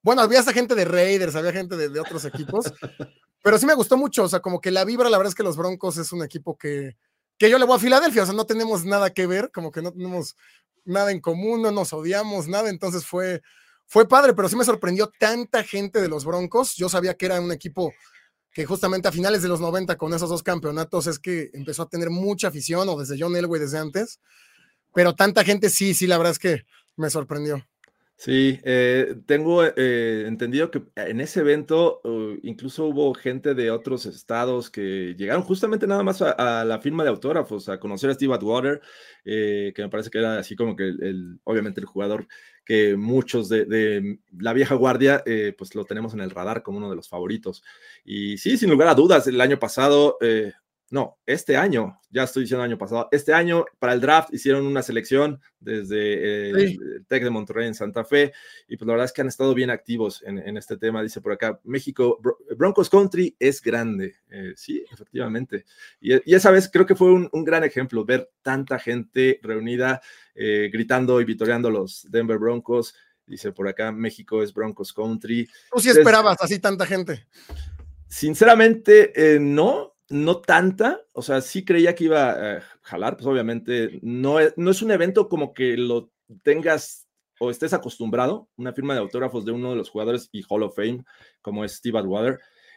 Speaker 3: Bueno, había esa gente de Raiders, había gente de, de otros equipos, pero sí me gustó mucho, o sea, como que la vibra, la verdad es que los Broncos es un equipo que, que yo le voy a Filadelfia, o sea, no tenemos nada que ver, como que no tenemos nada en común, no nos odiamos, nada, entonces fue, fue padre, pero sí me sorprendió tanta gente de los Broncos. Yo sabía que era un equipo que justamente a finales de los noventa con esos dos campeonatos es que empezó a tener mucha afición, o desde John Elway desde antes, pero tanta gente sí, sí, la verdad es que me sorprendió.
Speaker 4: Sí, eh, tengo eh, entendido que en ese evento uh, incluso hubo gente de otros estados que llegaron justamente nada más a, a la firma de autógrafos, a conocer a Steve Atwater, eh, que me parece que era así como que el, el, obviamente el jugador que muchos de, de la vieja guardia eh, pues lo tenemos en el radar como uno de los favoritos. Y sí, sin lugar a dudas, el año pasado... Eh, No, este año, ya estoy diciendo año pasado, este año para el draft hicieron una selección desde eh, sí. el Tec de Monterrey en Santa Fe, y pues la verdad es que han estado bien activos en, en este tema. Dice por acá, México, Broncos Country es grande. Eh, sí, efectivamente. Y, y esa vez creo que fue un, un gran ejemplo, ver tanta gente reunida, eh, gritando y vitoreando a los Denver Broncos. Dice por acá, México es Broncos Country.
Speaker 3: ¿Tú sí esperabas Desde, así tanta gente?
Speaker 4: Sinceramente, eh, no. No tanta, o sea, sí creía que iba a jalar, pues obviamente no es, no es un evento como que lo tengas o estés acostumbrado, una firma de autógrafos de uno de los jugadores y Hall of Fame, como es Steve Atwater,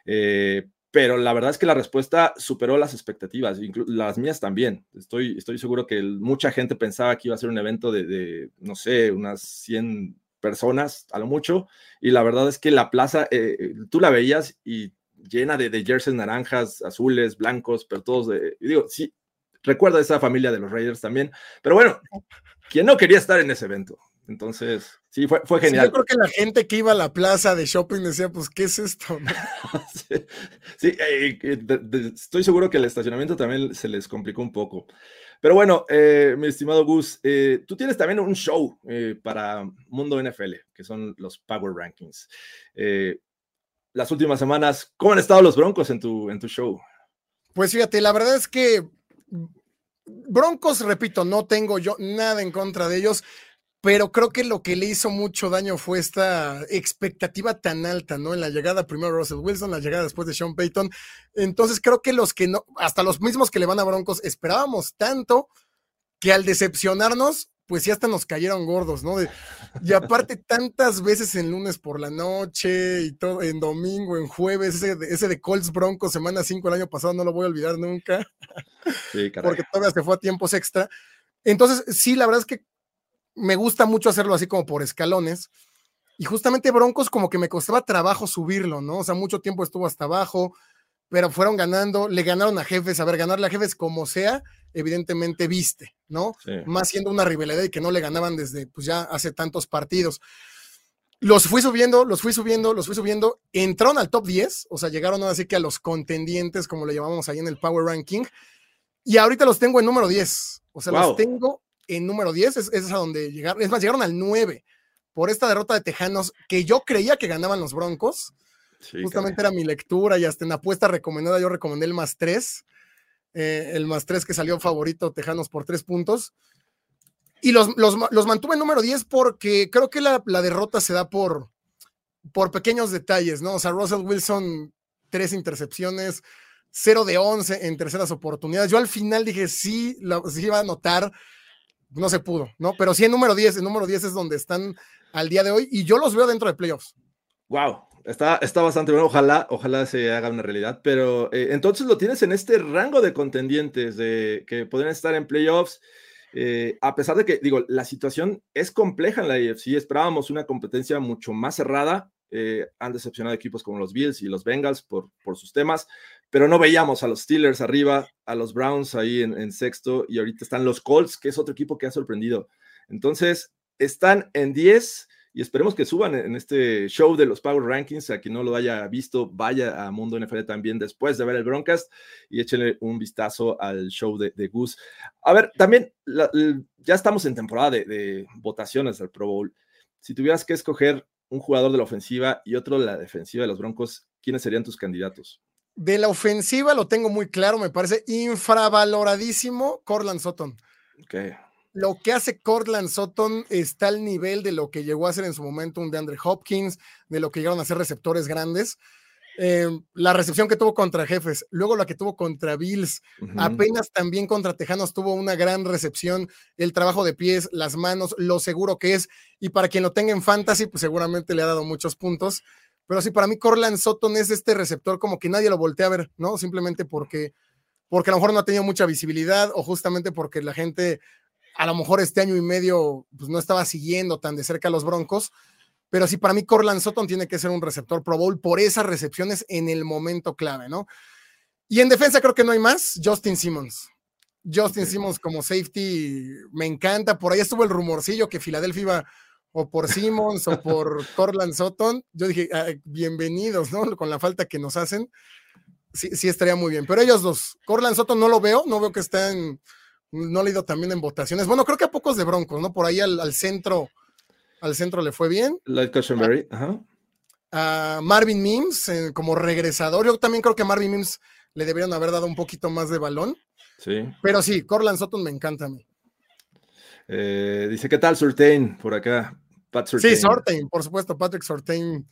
Speaker 4: eh, pero la verdad es que la respuesta superó las expectativas, las mías también. Estoy, estoy seguro que mucha gente pensaba que iba a ser un evento de, de no sé, unas cien personas a lo mucho, y la verdad es que la plaza, eh, tú la veías y llena de, de jerseys naranjas, azules, blancos, pero todos de, digo, sí, recuerda esa familia de los Raiders también, pero bueno, ¿quién no quería estar en ese evento? Entonces, sí, fue, fue genial.
Speaker 3: Sí, yo creo que la gente que iba a la plaza de shopping decía, pues, ¿qué es esto? ¿No?
Speaker 4: sí, sí eh, eh, de, de, estoy seguro que el estacionamiento también se les complicó un poco. Pero bueno, eh, mi estimado Gus, eh, tú tienes también un show eh, para Mundo N F L, que son los Power Rankings. Eh, las últimas semanas, ¿cómo han estado los Broncos en tu, en tu show?
Speaker 3: Pues fíjate, la verdad es que Broncos, repito, no tengo yo nada en contra de ellos, pero creo que lo que le hizo mucho daño fue esta expectativa tan alta, ¿no? En la llegada primero de Russell Wilson, la llegada después de Sean Payton. Entonces creo que los que no, hasta los mismos que le van a Broncos, esperábamos tanto que al decepcionarnos, pues ya hasta nos cayeron gordos, ¿no? De, y aparte tantas veces en lunes por la noche y todo, en domingo, en jueves, ese de, ese de Colts Broncos semana cinco el año pasado, no lo voy a olvidar nunca.
Speaker 4: Sí, caray.
Speaker 3: Porque todavía se fue a tiempos extra. Entonces, sí, la verdad es que me gusta mucho hacerlo así como por escalones. Y justamente Broncos como que me costaba trabajo subirlo, ¿no? O sea, mucho tiempo estuvo hasta abajo, pero fueron ganando, le ganaron a Jefes. A ver, ganarle a Jefes como sea, evidentemente viste, ¿no? Sí. Más siendo una rivalidad y que no le ganaban desde, pues ya hace tantos partidos. Los fui subiendo, los fui subiendo, los fui subiendo. Entraron al top diez, o sea, llegaron así que a los contendientes, como le llamamos ahí en el Power Ranking. Y ahorita los tengo en número diez. O sea, wow. los tengo en número diez, es, es a donde llegaron. Es más, llegaron al nueve por esta derrota de Tejanos, que yo creía que ganaban los Broncos. Sí, justamente caray. Era mi lectura y hasta en apuesta recomendada yo recomendé el más tres. Eh, el más tres que salió favorito Tejanos por tres puntos. Y los, los, los mantuve en número diez porque creo que la, la derrota se da por, por pequeños detalles, ¿no? O sea, Russell Wilson, tres intercepciones, cero de once en terceras oportunidades. Yo al final dije, sí, la, sí iba a anotar, no se pudo, ¿no? Pero sí en número diez, el número diez es donde están al día de hoy y yo los veo dentro de playoffs.
Speaker 4: Wow, está, está bastante bueno, ojalá, ojalá se haga una realidad, pero eh, entonces lo tienes en este rango de contendientes de que podrían estar en playoffs, eh, a pesar de que, digo, la situación es compleja en la A F C, esperábamos una competencia mucho más cerrada, eh, han decepcionado equipos como los Bills y los Bengals por, por sus temas, pero no veíamos a los Steelers arriba, a los Browns ahí en, en sexto, y ahorita están los Colts, que es otro equipo que ha sorprendido. Entonces, están en diez, y esperemos que suban en este show de los Power Rankings. A quien no lo haya visto, vaya a Mundo N F L también después de ver el Broncast y échenle un vistazo al show de, de Gus. A ver, también la, la, ya estamos en temporada de, de votaciones del Pro Bowl. Si tuvieras que escoger un jugador de la ofensiva y otro de la defensiva de los Broncos, ¿quiénes serían tus candidatos?
Speaker 3: De la ofensiva lo tengo muy claro, me parece infravaloradísimo Courtland Sutton.
Speaker 4: Okay.
Speaker 3: lo que hace Courtland Sutton está al nivel de lo que llegó a ser en su momento un DeAndre Hopkins, de lo que llegaron a ser receptores grandes. Eh, la recepción que tuvo contra Jefes, luego la que tuvo contra Bills, uh-huh. apenas también contra Tejanos tuvo una gran recepción, el trabajo de pies, las manos, lo seguro que es, y para quien lo tenga en fantasy, pues seguramente le ha dado muchos puntos, pero sí, para mí Courtland Sutton es este receptor como que nadie lo voltea a ver, ¿no? Simplemente porque, porque a lo mejor no ha tenido mucha visibilidad, o justamente porque la gente a lo mejor este año y medio pues no estaba siguiendo tan de cerca a los Broncos. Pero sí, para mí Courtland Sutton tiene que ser un receptor Pro Bowl por esas recepciones en el momento clave, ¿no? Y en defensa creo que no hay más, Justin Simmons. Justin okay. Simmons como safety me encanta, por ahí estuvo el rumorcillo que Filadelfia iba o por Simmons o por Courtland Sutton. Yo dije, ah, bienvenidos, ¿no? Con la falta que nos hacen, sí, sí estaría muy bien. Pero ellos dos, Courtland Sutton no lo veo, no veo que está en, no le he ido también en votaciones. Bueno, creo que a pocos de Broncos, ¿no? Por ahí al, al centro... Al centro le fue bien.
Speaker 4: Lloyd Cushenberry, ajá.
Speaker 3: A Marvin Mims eh, como regresador. Yo también creo que a Marvin Mims le deberían haber dado un poquito más de balón.
Speaker 4: Sí.
Speaker 3: Pero sí, Courtland Sutton me encanta a mí.
Speaker 4: Eh, dice, ¿qué tal Surtain por acá? Pat Surtain.
Speaker 3: Sí, Surtain, por supuesto, Patrick Surtain.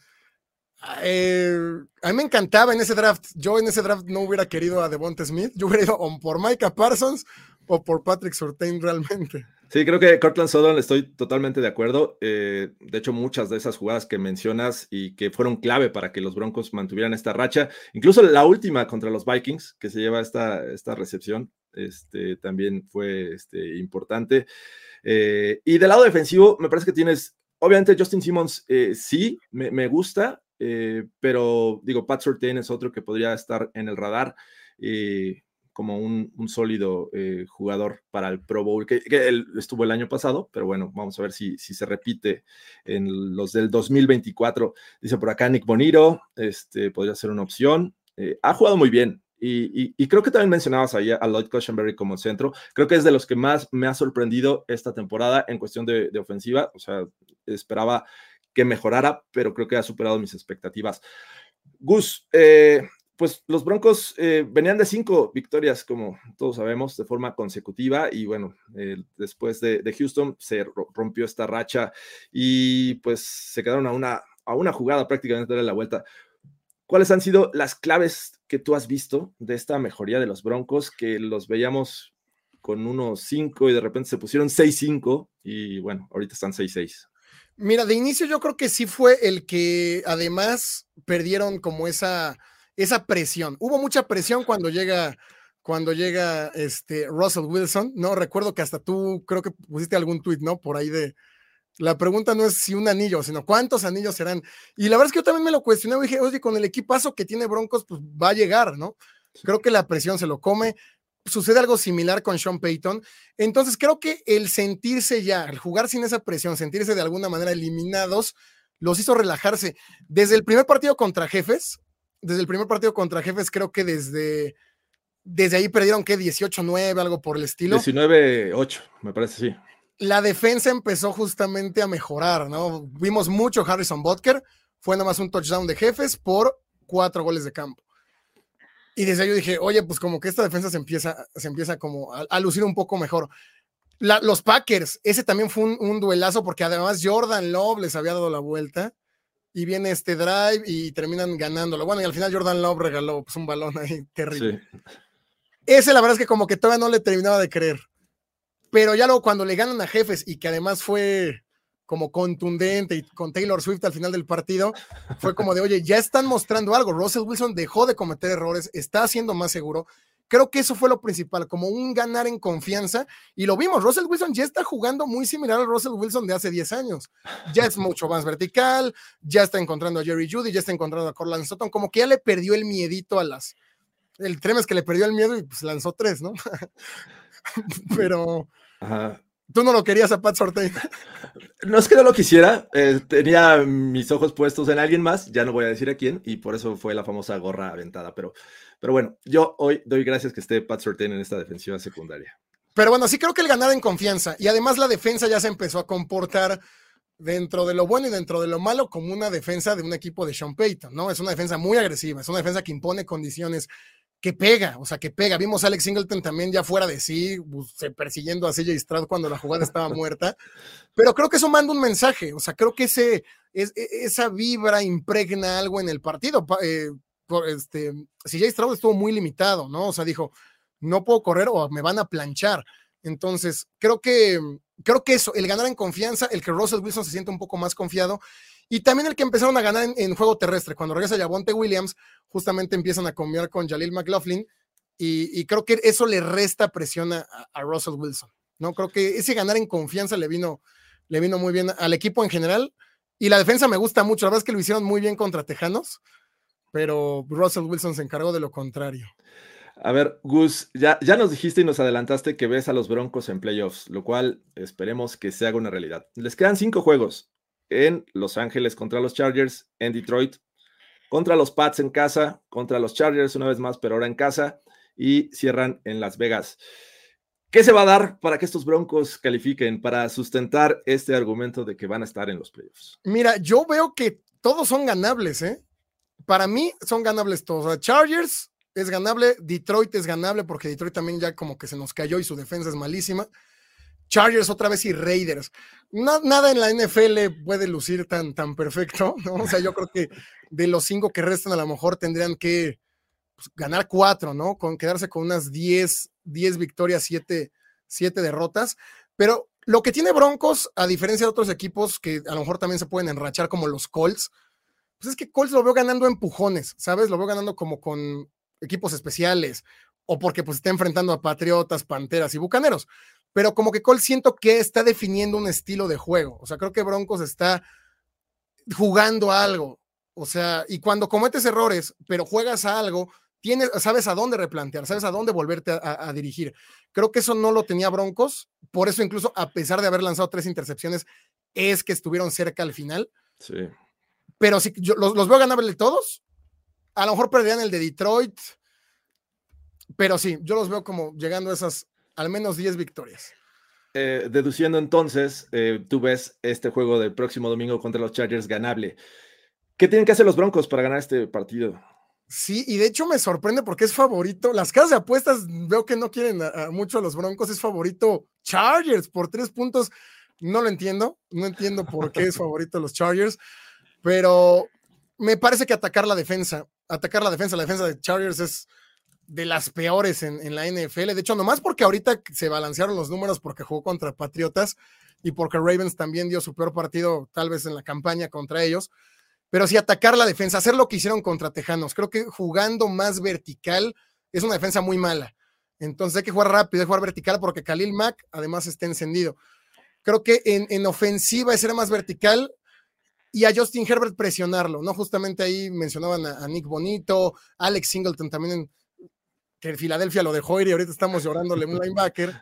Speaker 3: Eh, a mí me encantaba en ese draft. Yo en ese draft no hubiera querido a Devonta Smith. Yo hubiera ido o por Micah Parsons o por Patrick Surtain realmente.
Speaker 4: Sí, creo que Courtland Sutton estoy totalmente de acuerdo. Eh, de hecho, muchas de esas jugadas que mencionas y que fueron clave para que los Broncos mantuvieran esta racha, incluso la última contra los Vikings, que se lleva esta, esta recepción, este, también fue este, importante. Eh, y del lado defensivo, me parece que tienes, obviamente Justin Simmons, eh, sí, me, me gusta, eh, pero digo, Pat Surtain es otro que podría estar en el radar. Eh, como un, un sólido eh, jugador para el Pro Bowl, que, que él estuvo el año pasado, pero bueno, vamos a ver si, si se repite en los del dos mil veinticuatro. Dice por acá Nick Bonito, este, podría ser una opción. Eh, ha jugado muy bien, y, y, y creo que también mencionabas ahí a Lloyd Cushenberry como centro. Creo que es de los que más me ha sorprendido esta temporada en cuestión de, de ofensiva. O sea, esperaba que mejorara, pero creo que ha superado mis expectativas. Gus, eh, pues los Broncos eh, venían de cinco victorias, como todos sabemos, de forma consecutiva, y bueno, eh, después de, de Houston se rompió esta racha y pues se quedaron a una, a una jugada prácticamente de la vuelta. ¿Cuáles han sido las claves que tú has visto de esta mejoría de los Broncos, que los veíamos con unos cinco y de repente se pusieron seis cinco y bueno, ahorita están seis seis?
Speaker 3: Mira, de inicio yo creo que sí fue el que además perdieron como esa... esa presión. Hubo mucha presión cuando llega, cuando llega este Russell Wilson, ¿no? Recuerdo que hasta tú creo que pusiste algún tweet, ¿no? Por ahí de, la pregunta no es si un anillo, sino cuántos anillos serán. Y la verdad es que yo también me lo cuestioné, dije, oye, con el equipazo que tiene Broncos, pues va a llegar, ¿no? Creo que la presión se lo come. Sucede algo similar con Sean Payton. Entonces creo que el sentirse ya, el jugar sin esa presión, sentirse de alguna manera eliminados, los hizo relajarse. Desde el primer partido contra Jefes, desde el primer partido contra Jefes, creo que desde, desde ahí perdieron, ¿qué? dieciocho nueve, algo por el estilo.
Speaker 4: diecinueve ocho, me parece, sí.
Speaker 3: La defensa empezó justamente a mejorar, ¿no? Vimos mucho Harrison Butker, fue nada más un touchdown de Jefes por cuatro goles de campo. Y desde ahí yo dije, oye, pues como que esta defensa se empieza, se empieza como a, a lucir un poco mejor. La, los Packers, ese también fue un, un duelazo, porque además Jordan Love les había dado la vuelta. Y viene este drive y terminan ganándolo. Bueno, y al final Jordan Love regaló pues, un balón ahí terrible. Sí. Ese la verdad es que como que todavía no le terminaba de creer. Pero ya luego cuando le ganan a Jefes y que además fue como contundente y con Taylor Swift al final del partido, fue como de, oye, ya están mostrando algo. Russell Wilson dejó de cometer errores, está siendo más seguro. Creo que eso fue lo principal, como un ganar en confianza, y lo vimos, Russell Wilson ya está jugando muy similar al Russell Wilson de hace diez años, ya es mucho más vertical, ya está encontrando a Jerry Jeudy, ya está encontrando a Courtland Sutton, como que ya le perdió el miedito a las, el tema es que le perdió el miedo y pues lanzó tres, ¿no? Pero Ajá. Tú no lo querías a Pat Surtain.
Speaker 4: No es que no lo quisiera, eh, tenía mis ojos puestos en alguien más, ya no voy a decir a quién, y por eso fue la famosa gorra aventada, pero, pero bueno, yo hoy doy gracias que esté Pat Surtain en esta defensiva secundaria.
Speaker 3: Pero bueno, sí creo que el ganar en confianza, y además la defensa ya se empezó a comportar dentro de lo bueno y dentro de lo malo como una defensa de un equipo de Sean Payton, ¿no? Es una defensa muy agresiva, es una defensa que impone condiciones, que pega, o sea, que pega. Vimos a Alex Singleton también ya fuera de sí, pues, persiguiendo a C J Stroud cuando la jugada estaba muerta, pero creo que eso manda un mensaje, o sea, creo que ese, es, esa vibra impregna algo en el partido. Eh, este, C J Stroud estuvo muy limitado, ¿no? O sea, dijo, no puedo correr o me van a planchar. Entonces, creo que, creo que eso, el ganar en confianza, el que Russell Wilson se siente un poco más confiado, y también el que empezaron a ganar en, en juego terrestre. Cuando regresa Javonte Williams, justamente empiezan a combinar con Jaleel McLaughlin, y, y creo que eso le resta presión a, a Russell Wilson, ¿no? Creo que ese ganar en confianza le vino, le vino muy bien al equipo en general, y la defensa me gusta mucho. La verdad es que lo hicieron muy bien contra Tejanos, pero Russell Wilson se encargó de lo contrario.
Speaker 4: A ver, Gus, ya, ya nos dijiste y nos adelantaste que ves a los Broncos en playoffs, lo cual esperemos que se haga una realidad. Les quedan cinco juegos en Los Ángeles contra los Chargers, en Detroit, contra los Pats en casa, contra los Chargers una vez más, pero ahora en casa, y cierran en Las Vegas. ¿Qué se va a dar para que estos Broncos califiquen, para sustentar este argumento de que van a estar en los playoffs?
Speaker 3: Mira, yo veo que todos son ganables, ¿eh? Para mí son ganables todos. O sea, Chargers es ganable, Detroit es ganable porque Detroit también ya como que se nos cayó y su defensa es malísima. Chargers otra vez y Raiders. No, nada en la N F L puede lucir tan, tan perfecto, ¿no? O sea, yo creo que de los cinco que restan a lo mejor tendrían que pues, ganar cuatro, ¿no? Con quedarse con unas diez, diez victorias, siete, siete derrotas. Pero lo que tiene Broncos, a diferencia de otros equipos que a lo mejor también se pueden enrachar como los Colts, pues es que Colts lo veo ganando empujones, ¿sabes? Lo veo ganando como con equipos especiales, o porque pues está enfrentando a Patriotas, Panteras y Bucaneros, pero como que Colts siento que está definiendo un estilo de juego. O sea, creo que Broncos está jugando a algo, o sea, y cuando cometes errores, pero juegas a algo, tienes, sabes a dónde replantear, sabes a dónde volverte a, a, a dirigir. Creo que eso no lo tenía Broncos, por eso incluso a pesar de haber lanzado tres intercepciones, es que estuvieron cerca al final.
Speaker 4: Sí.
Speaker 3: Pero sí, yo los, los veo ganables todos. A lo mejor perderían el de Detroit, pero sí, yo los veo como llegando a esas al menos diez victorias.
Speaker 4: Eh, deduciendo entonces, eh, tú ves este juego del próximo domingo contra los Chargers ganable. ¿Qué tienen que hacer los Broncos para ganar este partido?
Speaker 3: Sí, y de hecho me sorprende porque es favorito. Las casas de apuestas veo que no quieren a, a mucho a los Broncos, es favorito Chargers por tres puntos. No lo entiendo, no entiendo por qué es favorito los Chargers, pero me parece que atacar la defensa, atacar la defensa, la defensa de Chargers es de las peores en, en la N F L. De hecho, nomás porque ahorita se balancearon los números porque jugó contra Patriotas y porque Ravens también dio su peor partido tal vez en la campaña contra ellos, pero sí atacar la defensa, hacer lo que hicieron contra Tejanos. Creo que jugando más vertical es una defensa muy mala. Entonces hay que jugar rápido, hay que jugar vertical porque Khalil Mack además está encendido. Creo que en, en ofensiva es ser más vertical y a Justin Herbert presionarlo, ¿no? Justamente ahí mencionaban a, a Nick Bonito, Alex Singleton también, en, que Filadelfia lo dejó ir y ahorita estamos llorándole un linebacker.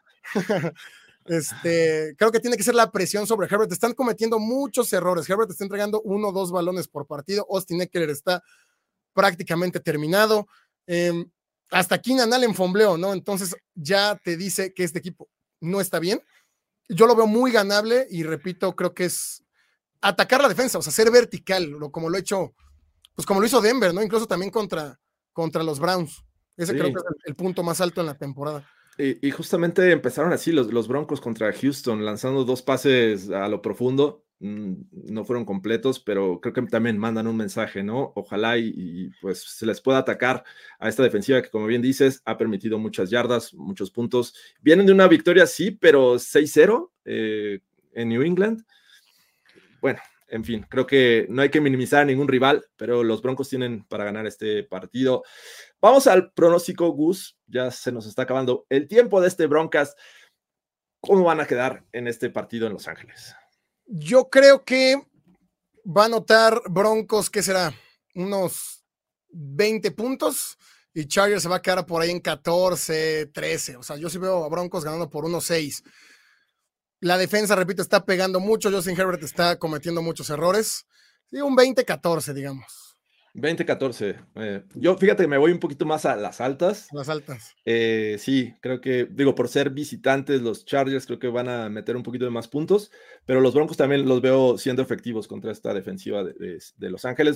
Speaker 3: Este, creo que tiene que ser la presión sobre Herbert. Están cometiendo muchos errores. Herbert está entregando uno o dos balones por partido. Austin Eckler está prácticamente terminado. Eh, hasta Keenan Allen fombleó, ¿no? Entonces ya te dice que este equipo no está bien. Yo lo veo muy ganable y repito, creo que es atacar la defensa, o sea, ser vertical, lo, como lo ha hecho, pues como lo hizo Denver, ¿no? Incluso también contra, contra los Browns. Ese sí. Creo que es el, el punto más alto en la temporada.
Speaker 4: Y, y justamente empezaron así los, los Broncos contra Houston, lanzando dos pases a lo profundo. No fueron completos, pero creo que también mandan un mensaje, ¿no? Ojalá y, y pues se les pueda atacar a esta defensiva que, como bien dices, ha permitido muchas yardas, muchos puntos. Vienen de una victoria, sí, pero seis cero eh, en New England. Bueno, en fin, creo que no hay que minimizar a ningún rival, pero los Broncos tienen para ganar este partido. Vamos al pronóstico, Gus. Ya se nos está acabando el tiempo de este Broncas. ¿Cómo van a quedar en este partido en Los Ángeles?
Speaker 3: Yo creo que va a anotar Broncos, ¿qué será? Unos veinte puntos y Chargers se va a quedar por ahí en catorce, trece. O sea, yo sí veo a Broncos ganando por unos seis. La defensa, repito, está pegando mucho. Justin Herbert está cometiendo muchos errores. Sí, un veinte catorce, digamos.
Speaker 4: veinte catorce. Eh, yo, fíjate, me voy un poquito más a las altas.
Speaker 3: Las altas.
Speaker 4: Eh, sí, creo que, digo, por ser visitantes, los Chargers creo que van a meter un poquito de más puntos, pero los Broncos también los veo siendo efectivos contra esta defensiva de, de, de Los Ángeles.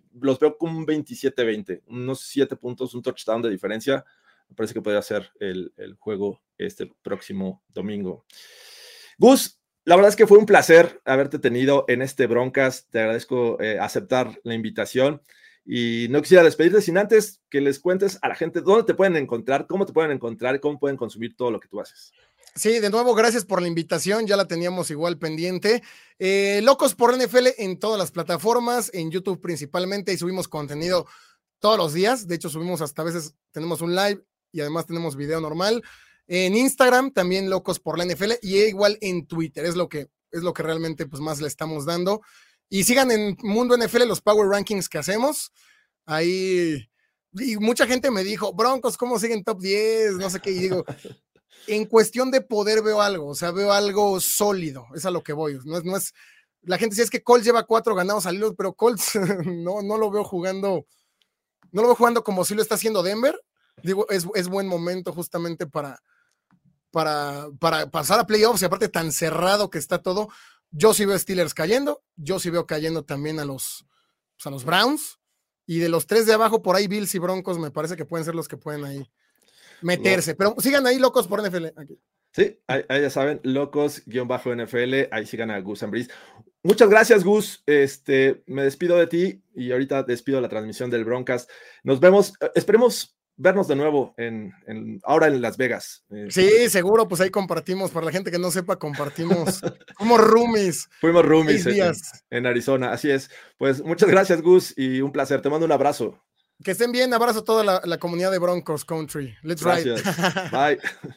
Speaker 4: los veo como un veintisiete veinte, unos siete puntos, un touchdown de diferencia. Me parece que podría ser el, el juego este próximo domingo. Gus, la verdad es que fue un placer haberte tenido en este Broncast. Te agradezco eh, aceptar la invitación y no quisiera despedirte sin antes que les cuentes a la gente dónde te pueden encontrar, cómo te pueden encontrar y cómo pueden consumir todo lo que tú haces.
Speaker 3: Sí, de nuevo, gracias por la invitación, ya la teníamos igual pendiente. Eh, Locos por la N F L en todas las plataformas, en YouTube principalmente, y subimos contenido todos los días. De hecho, subimos hasta a veces, tenemos un live y además tenemos video normal. En Instagram también Locos por la N F L y igual en Twitter, es lo que, es lo que realmente pues, más le estamos dando. Y sigan en Mundo N F L los Power Rankings que hacemos. Ahí, y mucha gente me dijo, Broncos, ¿cómo siguen top diez? No sé qué, y digo... En cuestión de poder veo algo, o sea, veo algo sólido, es a lo que voy. No es, no es, la gente dice es que Colts lleva cuatro ganados al hilo, pero Colts no, no lo veo jugando, no lo veo jugando como si lo está haciendo Denver. Digo, es, es buen momento justamente para, para, para pasar a playoffs y aparte tan cerrado que está todo. Yo sí veo Steelers cayendo, yo sí veo cayendo también a los, pues a los Browns, y de los tres de abajo, por ahí Bills y Broncos me parece que pueden ser los que pueden ahí meterse, pero sigan ahí Locos por N F L. Aquí.
Speaker 4: Sí, ahí, ahí ya saben, Locos-N F L, ahí sigan a Gus Ambris. Muchas gracias, Gus. Este, me despido de ti y ahorita despido la transmisión del Broncast. Nos vemos, esperemos vernos de nuevo en, en, ahora en Las Vegas.
Speaker 3: Sí, seguro, pues ahí compartimos, para la gente que no sepa, compartimos, fuimos roomies.
Speaker 4: Fuimos roomies en, en Arizona, así es. Pues muchas gracias, Gus, y un placer. Te mando un abrazo.
Speaker 3: Que estén bien, abrazo a toda la, la comunidad de Broncos Country. Let's
Speaker 4: Gracias.
Speaker 3: ride.
Speaker 4: Bye.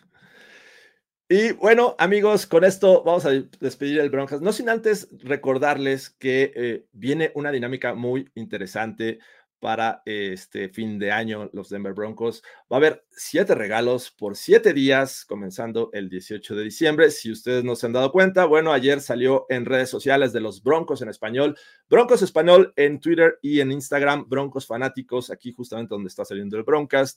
Speaker 4: Y bueno, amigos, con esto vamos a despedir el Broncos. No sin antes recordarles que eh, viene una dinámica muy interesante para este fin de año, los Denver Broncos. Va a haber siete regalos por siete días, comenzando el dieciocho de diciembre. Si ustedes no se han dado cuenta, bueno, ayer salió en redes sociales de los Broncos en español, Broncos Español en Twitter y en Instagram, Broncos Fanáticos, aquí justamente donde está saliendo el Broncast,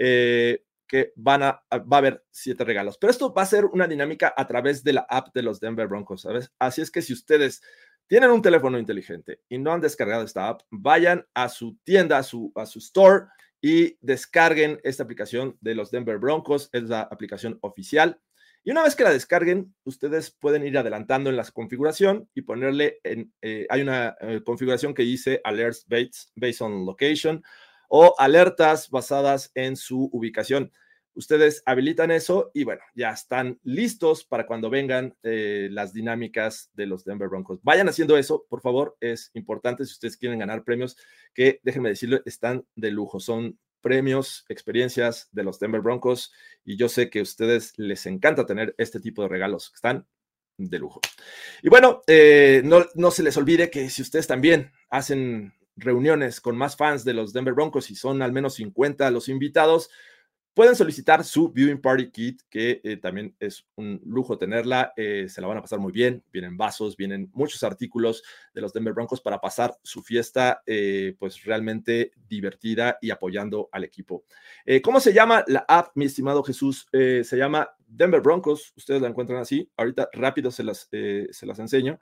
Speaker 4: eh, que van a, va a haber siete regalos. Pero esto va a ser una dinámica a través de la app de los Denver Broncos, ¿sabes? Así es que si ustedes tienen un teléfono inteligente y no han descargado esta app, vayan a su tienda, a su, a su store y descarguen esta aplicación de los Denver Broncos. Es la aplicación oficial. Y una vez que la descarguen, ustedes pueden ir adelantando en la configuración y ponerle en, eh, hay una eh, configuración que dice alerts based, based on location o alertas basadas en su ubicación. Ustedes habilitan eso y bueno, ya están listos para cuando vengan eh, las dinámicas de los Denver Broncos. Vayan haciendo eso, por favor, es importante si ustedes quieren ganar premios que, déjenme decirlo, están de lujo. Son premios, experiencias de los Denver Broncos y yo sé que a ustedes les encanta tener este tipo de regalos que están de lujo. Y bueno, eh, no, no se les olvide que si ustedes también hacen reuniones con más fans de los Denver Broncos y son al menos cincuenta los invitados, pueden solicitar su Viewing Party Kit, que eh, también es un lujo tenerla. Eh, se la van a pasar muy bien. Vienen vasos, vienen muchos artículos de los Denver Broncos para pasar su fiesta eh, pues realmente divertida y apoyando al equipo. Eh, ¿Cómo se llama la app, mi estimado Jesús? Eh, se llama Denver Broncos. Ustedes la encuentran así. Ahorita rápido se las, eh, se las enseño.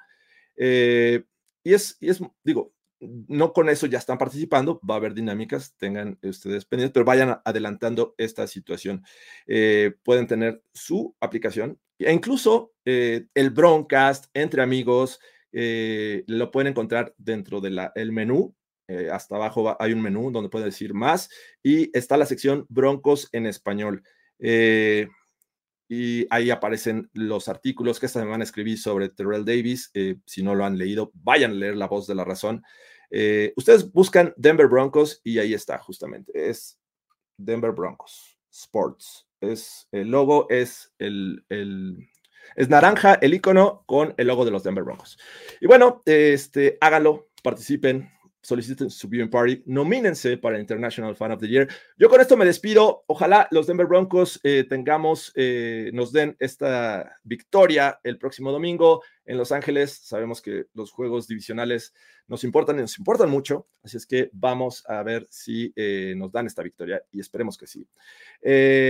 Speaker 4: Eh, y, es, y es, digo, no con eso ya están participando, va a haber dinámicas, tengan ustedes pendientes, pero vayan adelantando esta situación. Eh, pueden tener su aplicación e incluso eh, el Broncast entre amigos, eh, lo pueden encontrar dentro del de menú. Eh, hasta abajo va, hay un menú donde pueden decir más y está la sección Broncos en español. Eh, y ahí aparecen los artículos que esta semana escribí sobre Terrell Davis. Eh, si no lo han leído, vayan a leer La Voz de la Razón. Eh, ustedes buscan Denver Broncos y ahí está justamente. Es Denver Broncos Sports. Es, el logo es, el, el, es naranja, el icono con el logo de los Denver Broncos. Y bueno, este, háganlo, participen, soliciten su viewing party, nomínense para el International Fan of the Year. Yo con esto me despido. Ojalá los Denver Broncos eh, tengamos, eh, nos den esta victoria el próximo domingo en Los Ángeles. Sabemos que los juegos divisionales nos importan y nos importan mucho, así es que vamos a ver si eh, nos dan esta victoria y esperemos que sí. Eh,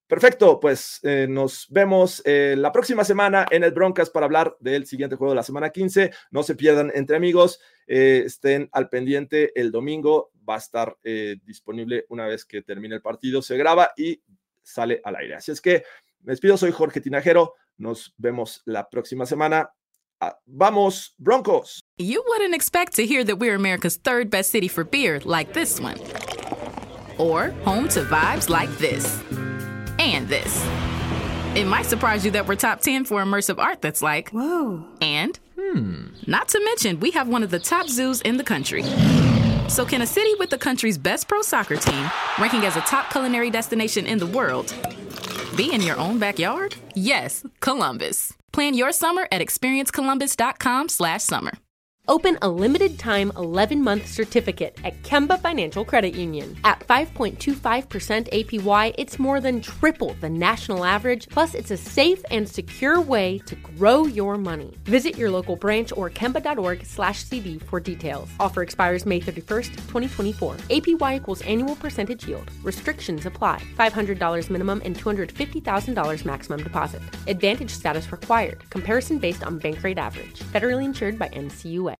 Speaker 4: Perfecto, pues eh, nos vemos eh, la próxima semana en el Broncast para hablar del siguiente juego de la semana quince. No se pierdan Entre Amigos, eh, estén al pendiente el domingo, va a estar eh, disponible una vez que termine el partido, se graba y sale al aire. Así es que me despido, soy Jorge Tinajero, nos vemos la próxima semana. Ah, ¡vamos, Broncos!
Speaker 2: You wouldn't expect to hear that we're America's third best city for beer like this one. Or home to vibes like this. And this. It might surprise you that we're top ten for immersive art that's like,
Speaker 5: whoa.
Speaker 2: And, hmm. Not to mention, we have one of the top zoos in the country. So can a city with the country's best pro soccer team, ranking as a top culinary destination in the world, be in your own backyard? Yes, Columbus. Plan your summer at experience columbus dot com slash summer.
Speaker 5: Open a limited-time eleven-month certificate at Kemba Financial Credit Union. At five point two five percent A P Y, it's more than triple the national average, plus it's a safe and secure way to grow your money. Visit your local branch or kemba.org slash CD for details. Offer expires May thirty-first, twenty twenty-four. A P Y equals annual percentage yield. Restrictions apply. five hundred dollars minimum and two hundred fifty thousand dollars maximum deposit. Advantage status required. Comparison based on bank rate average. Federally insured by N C U A.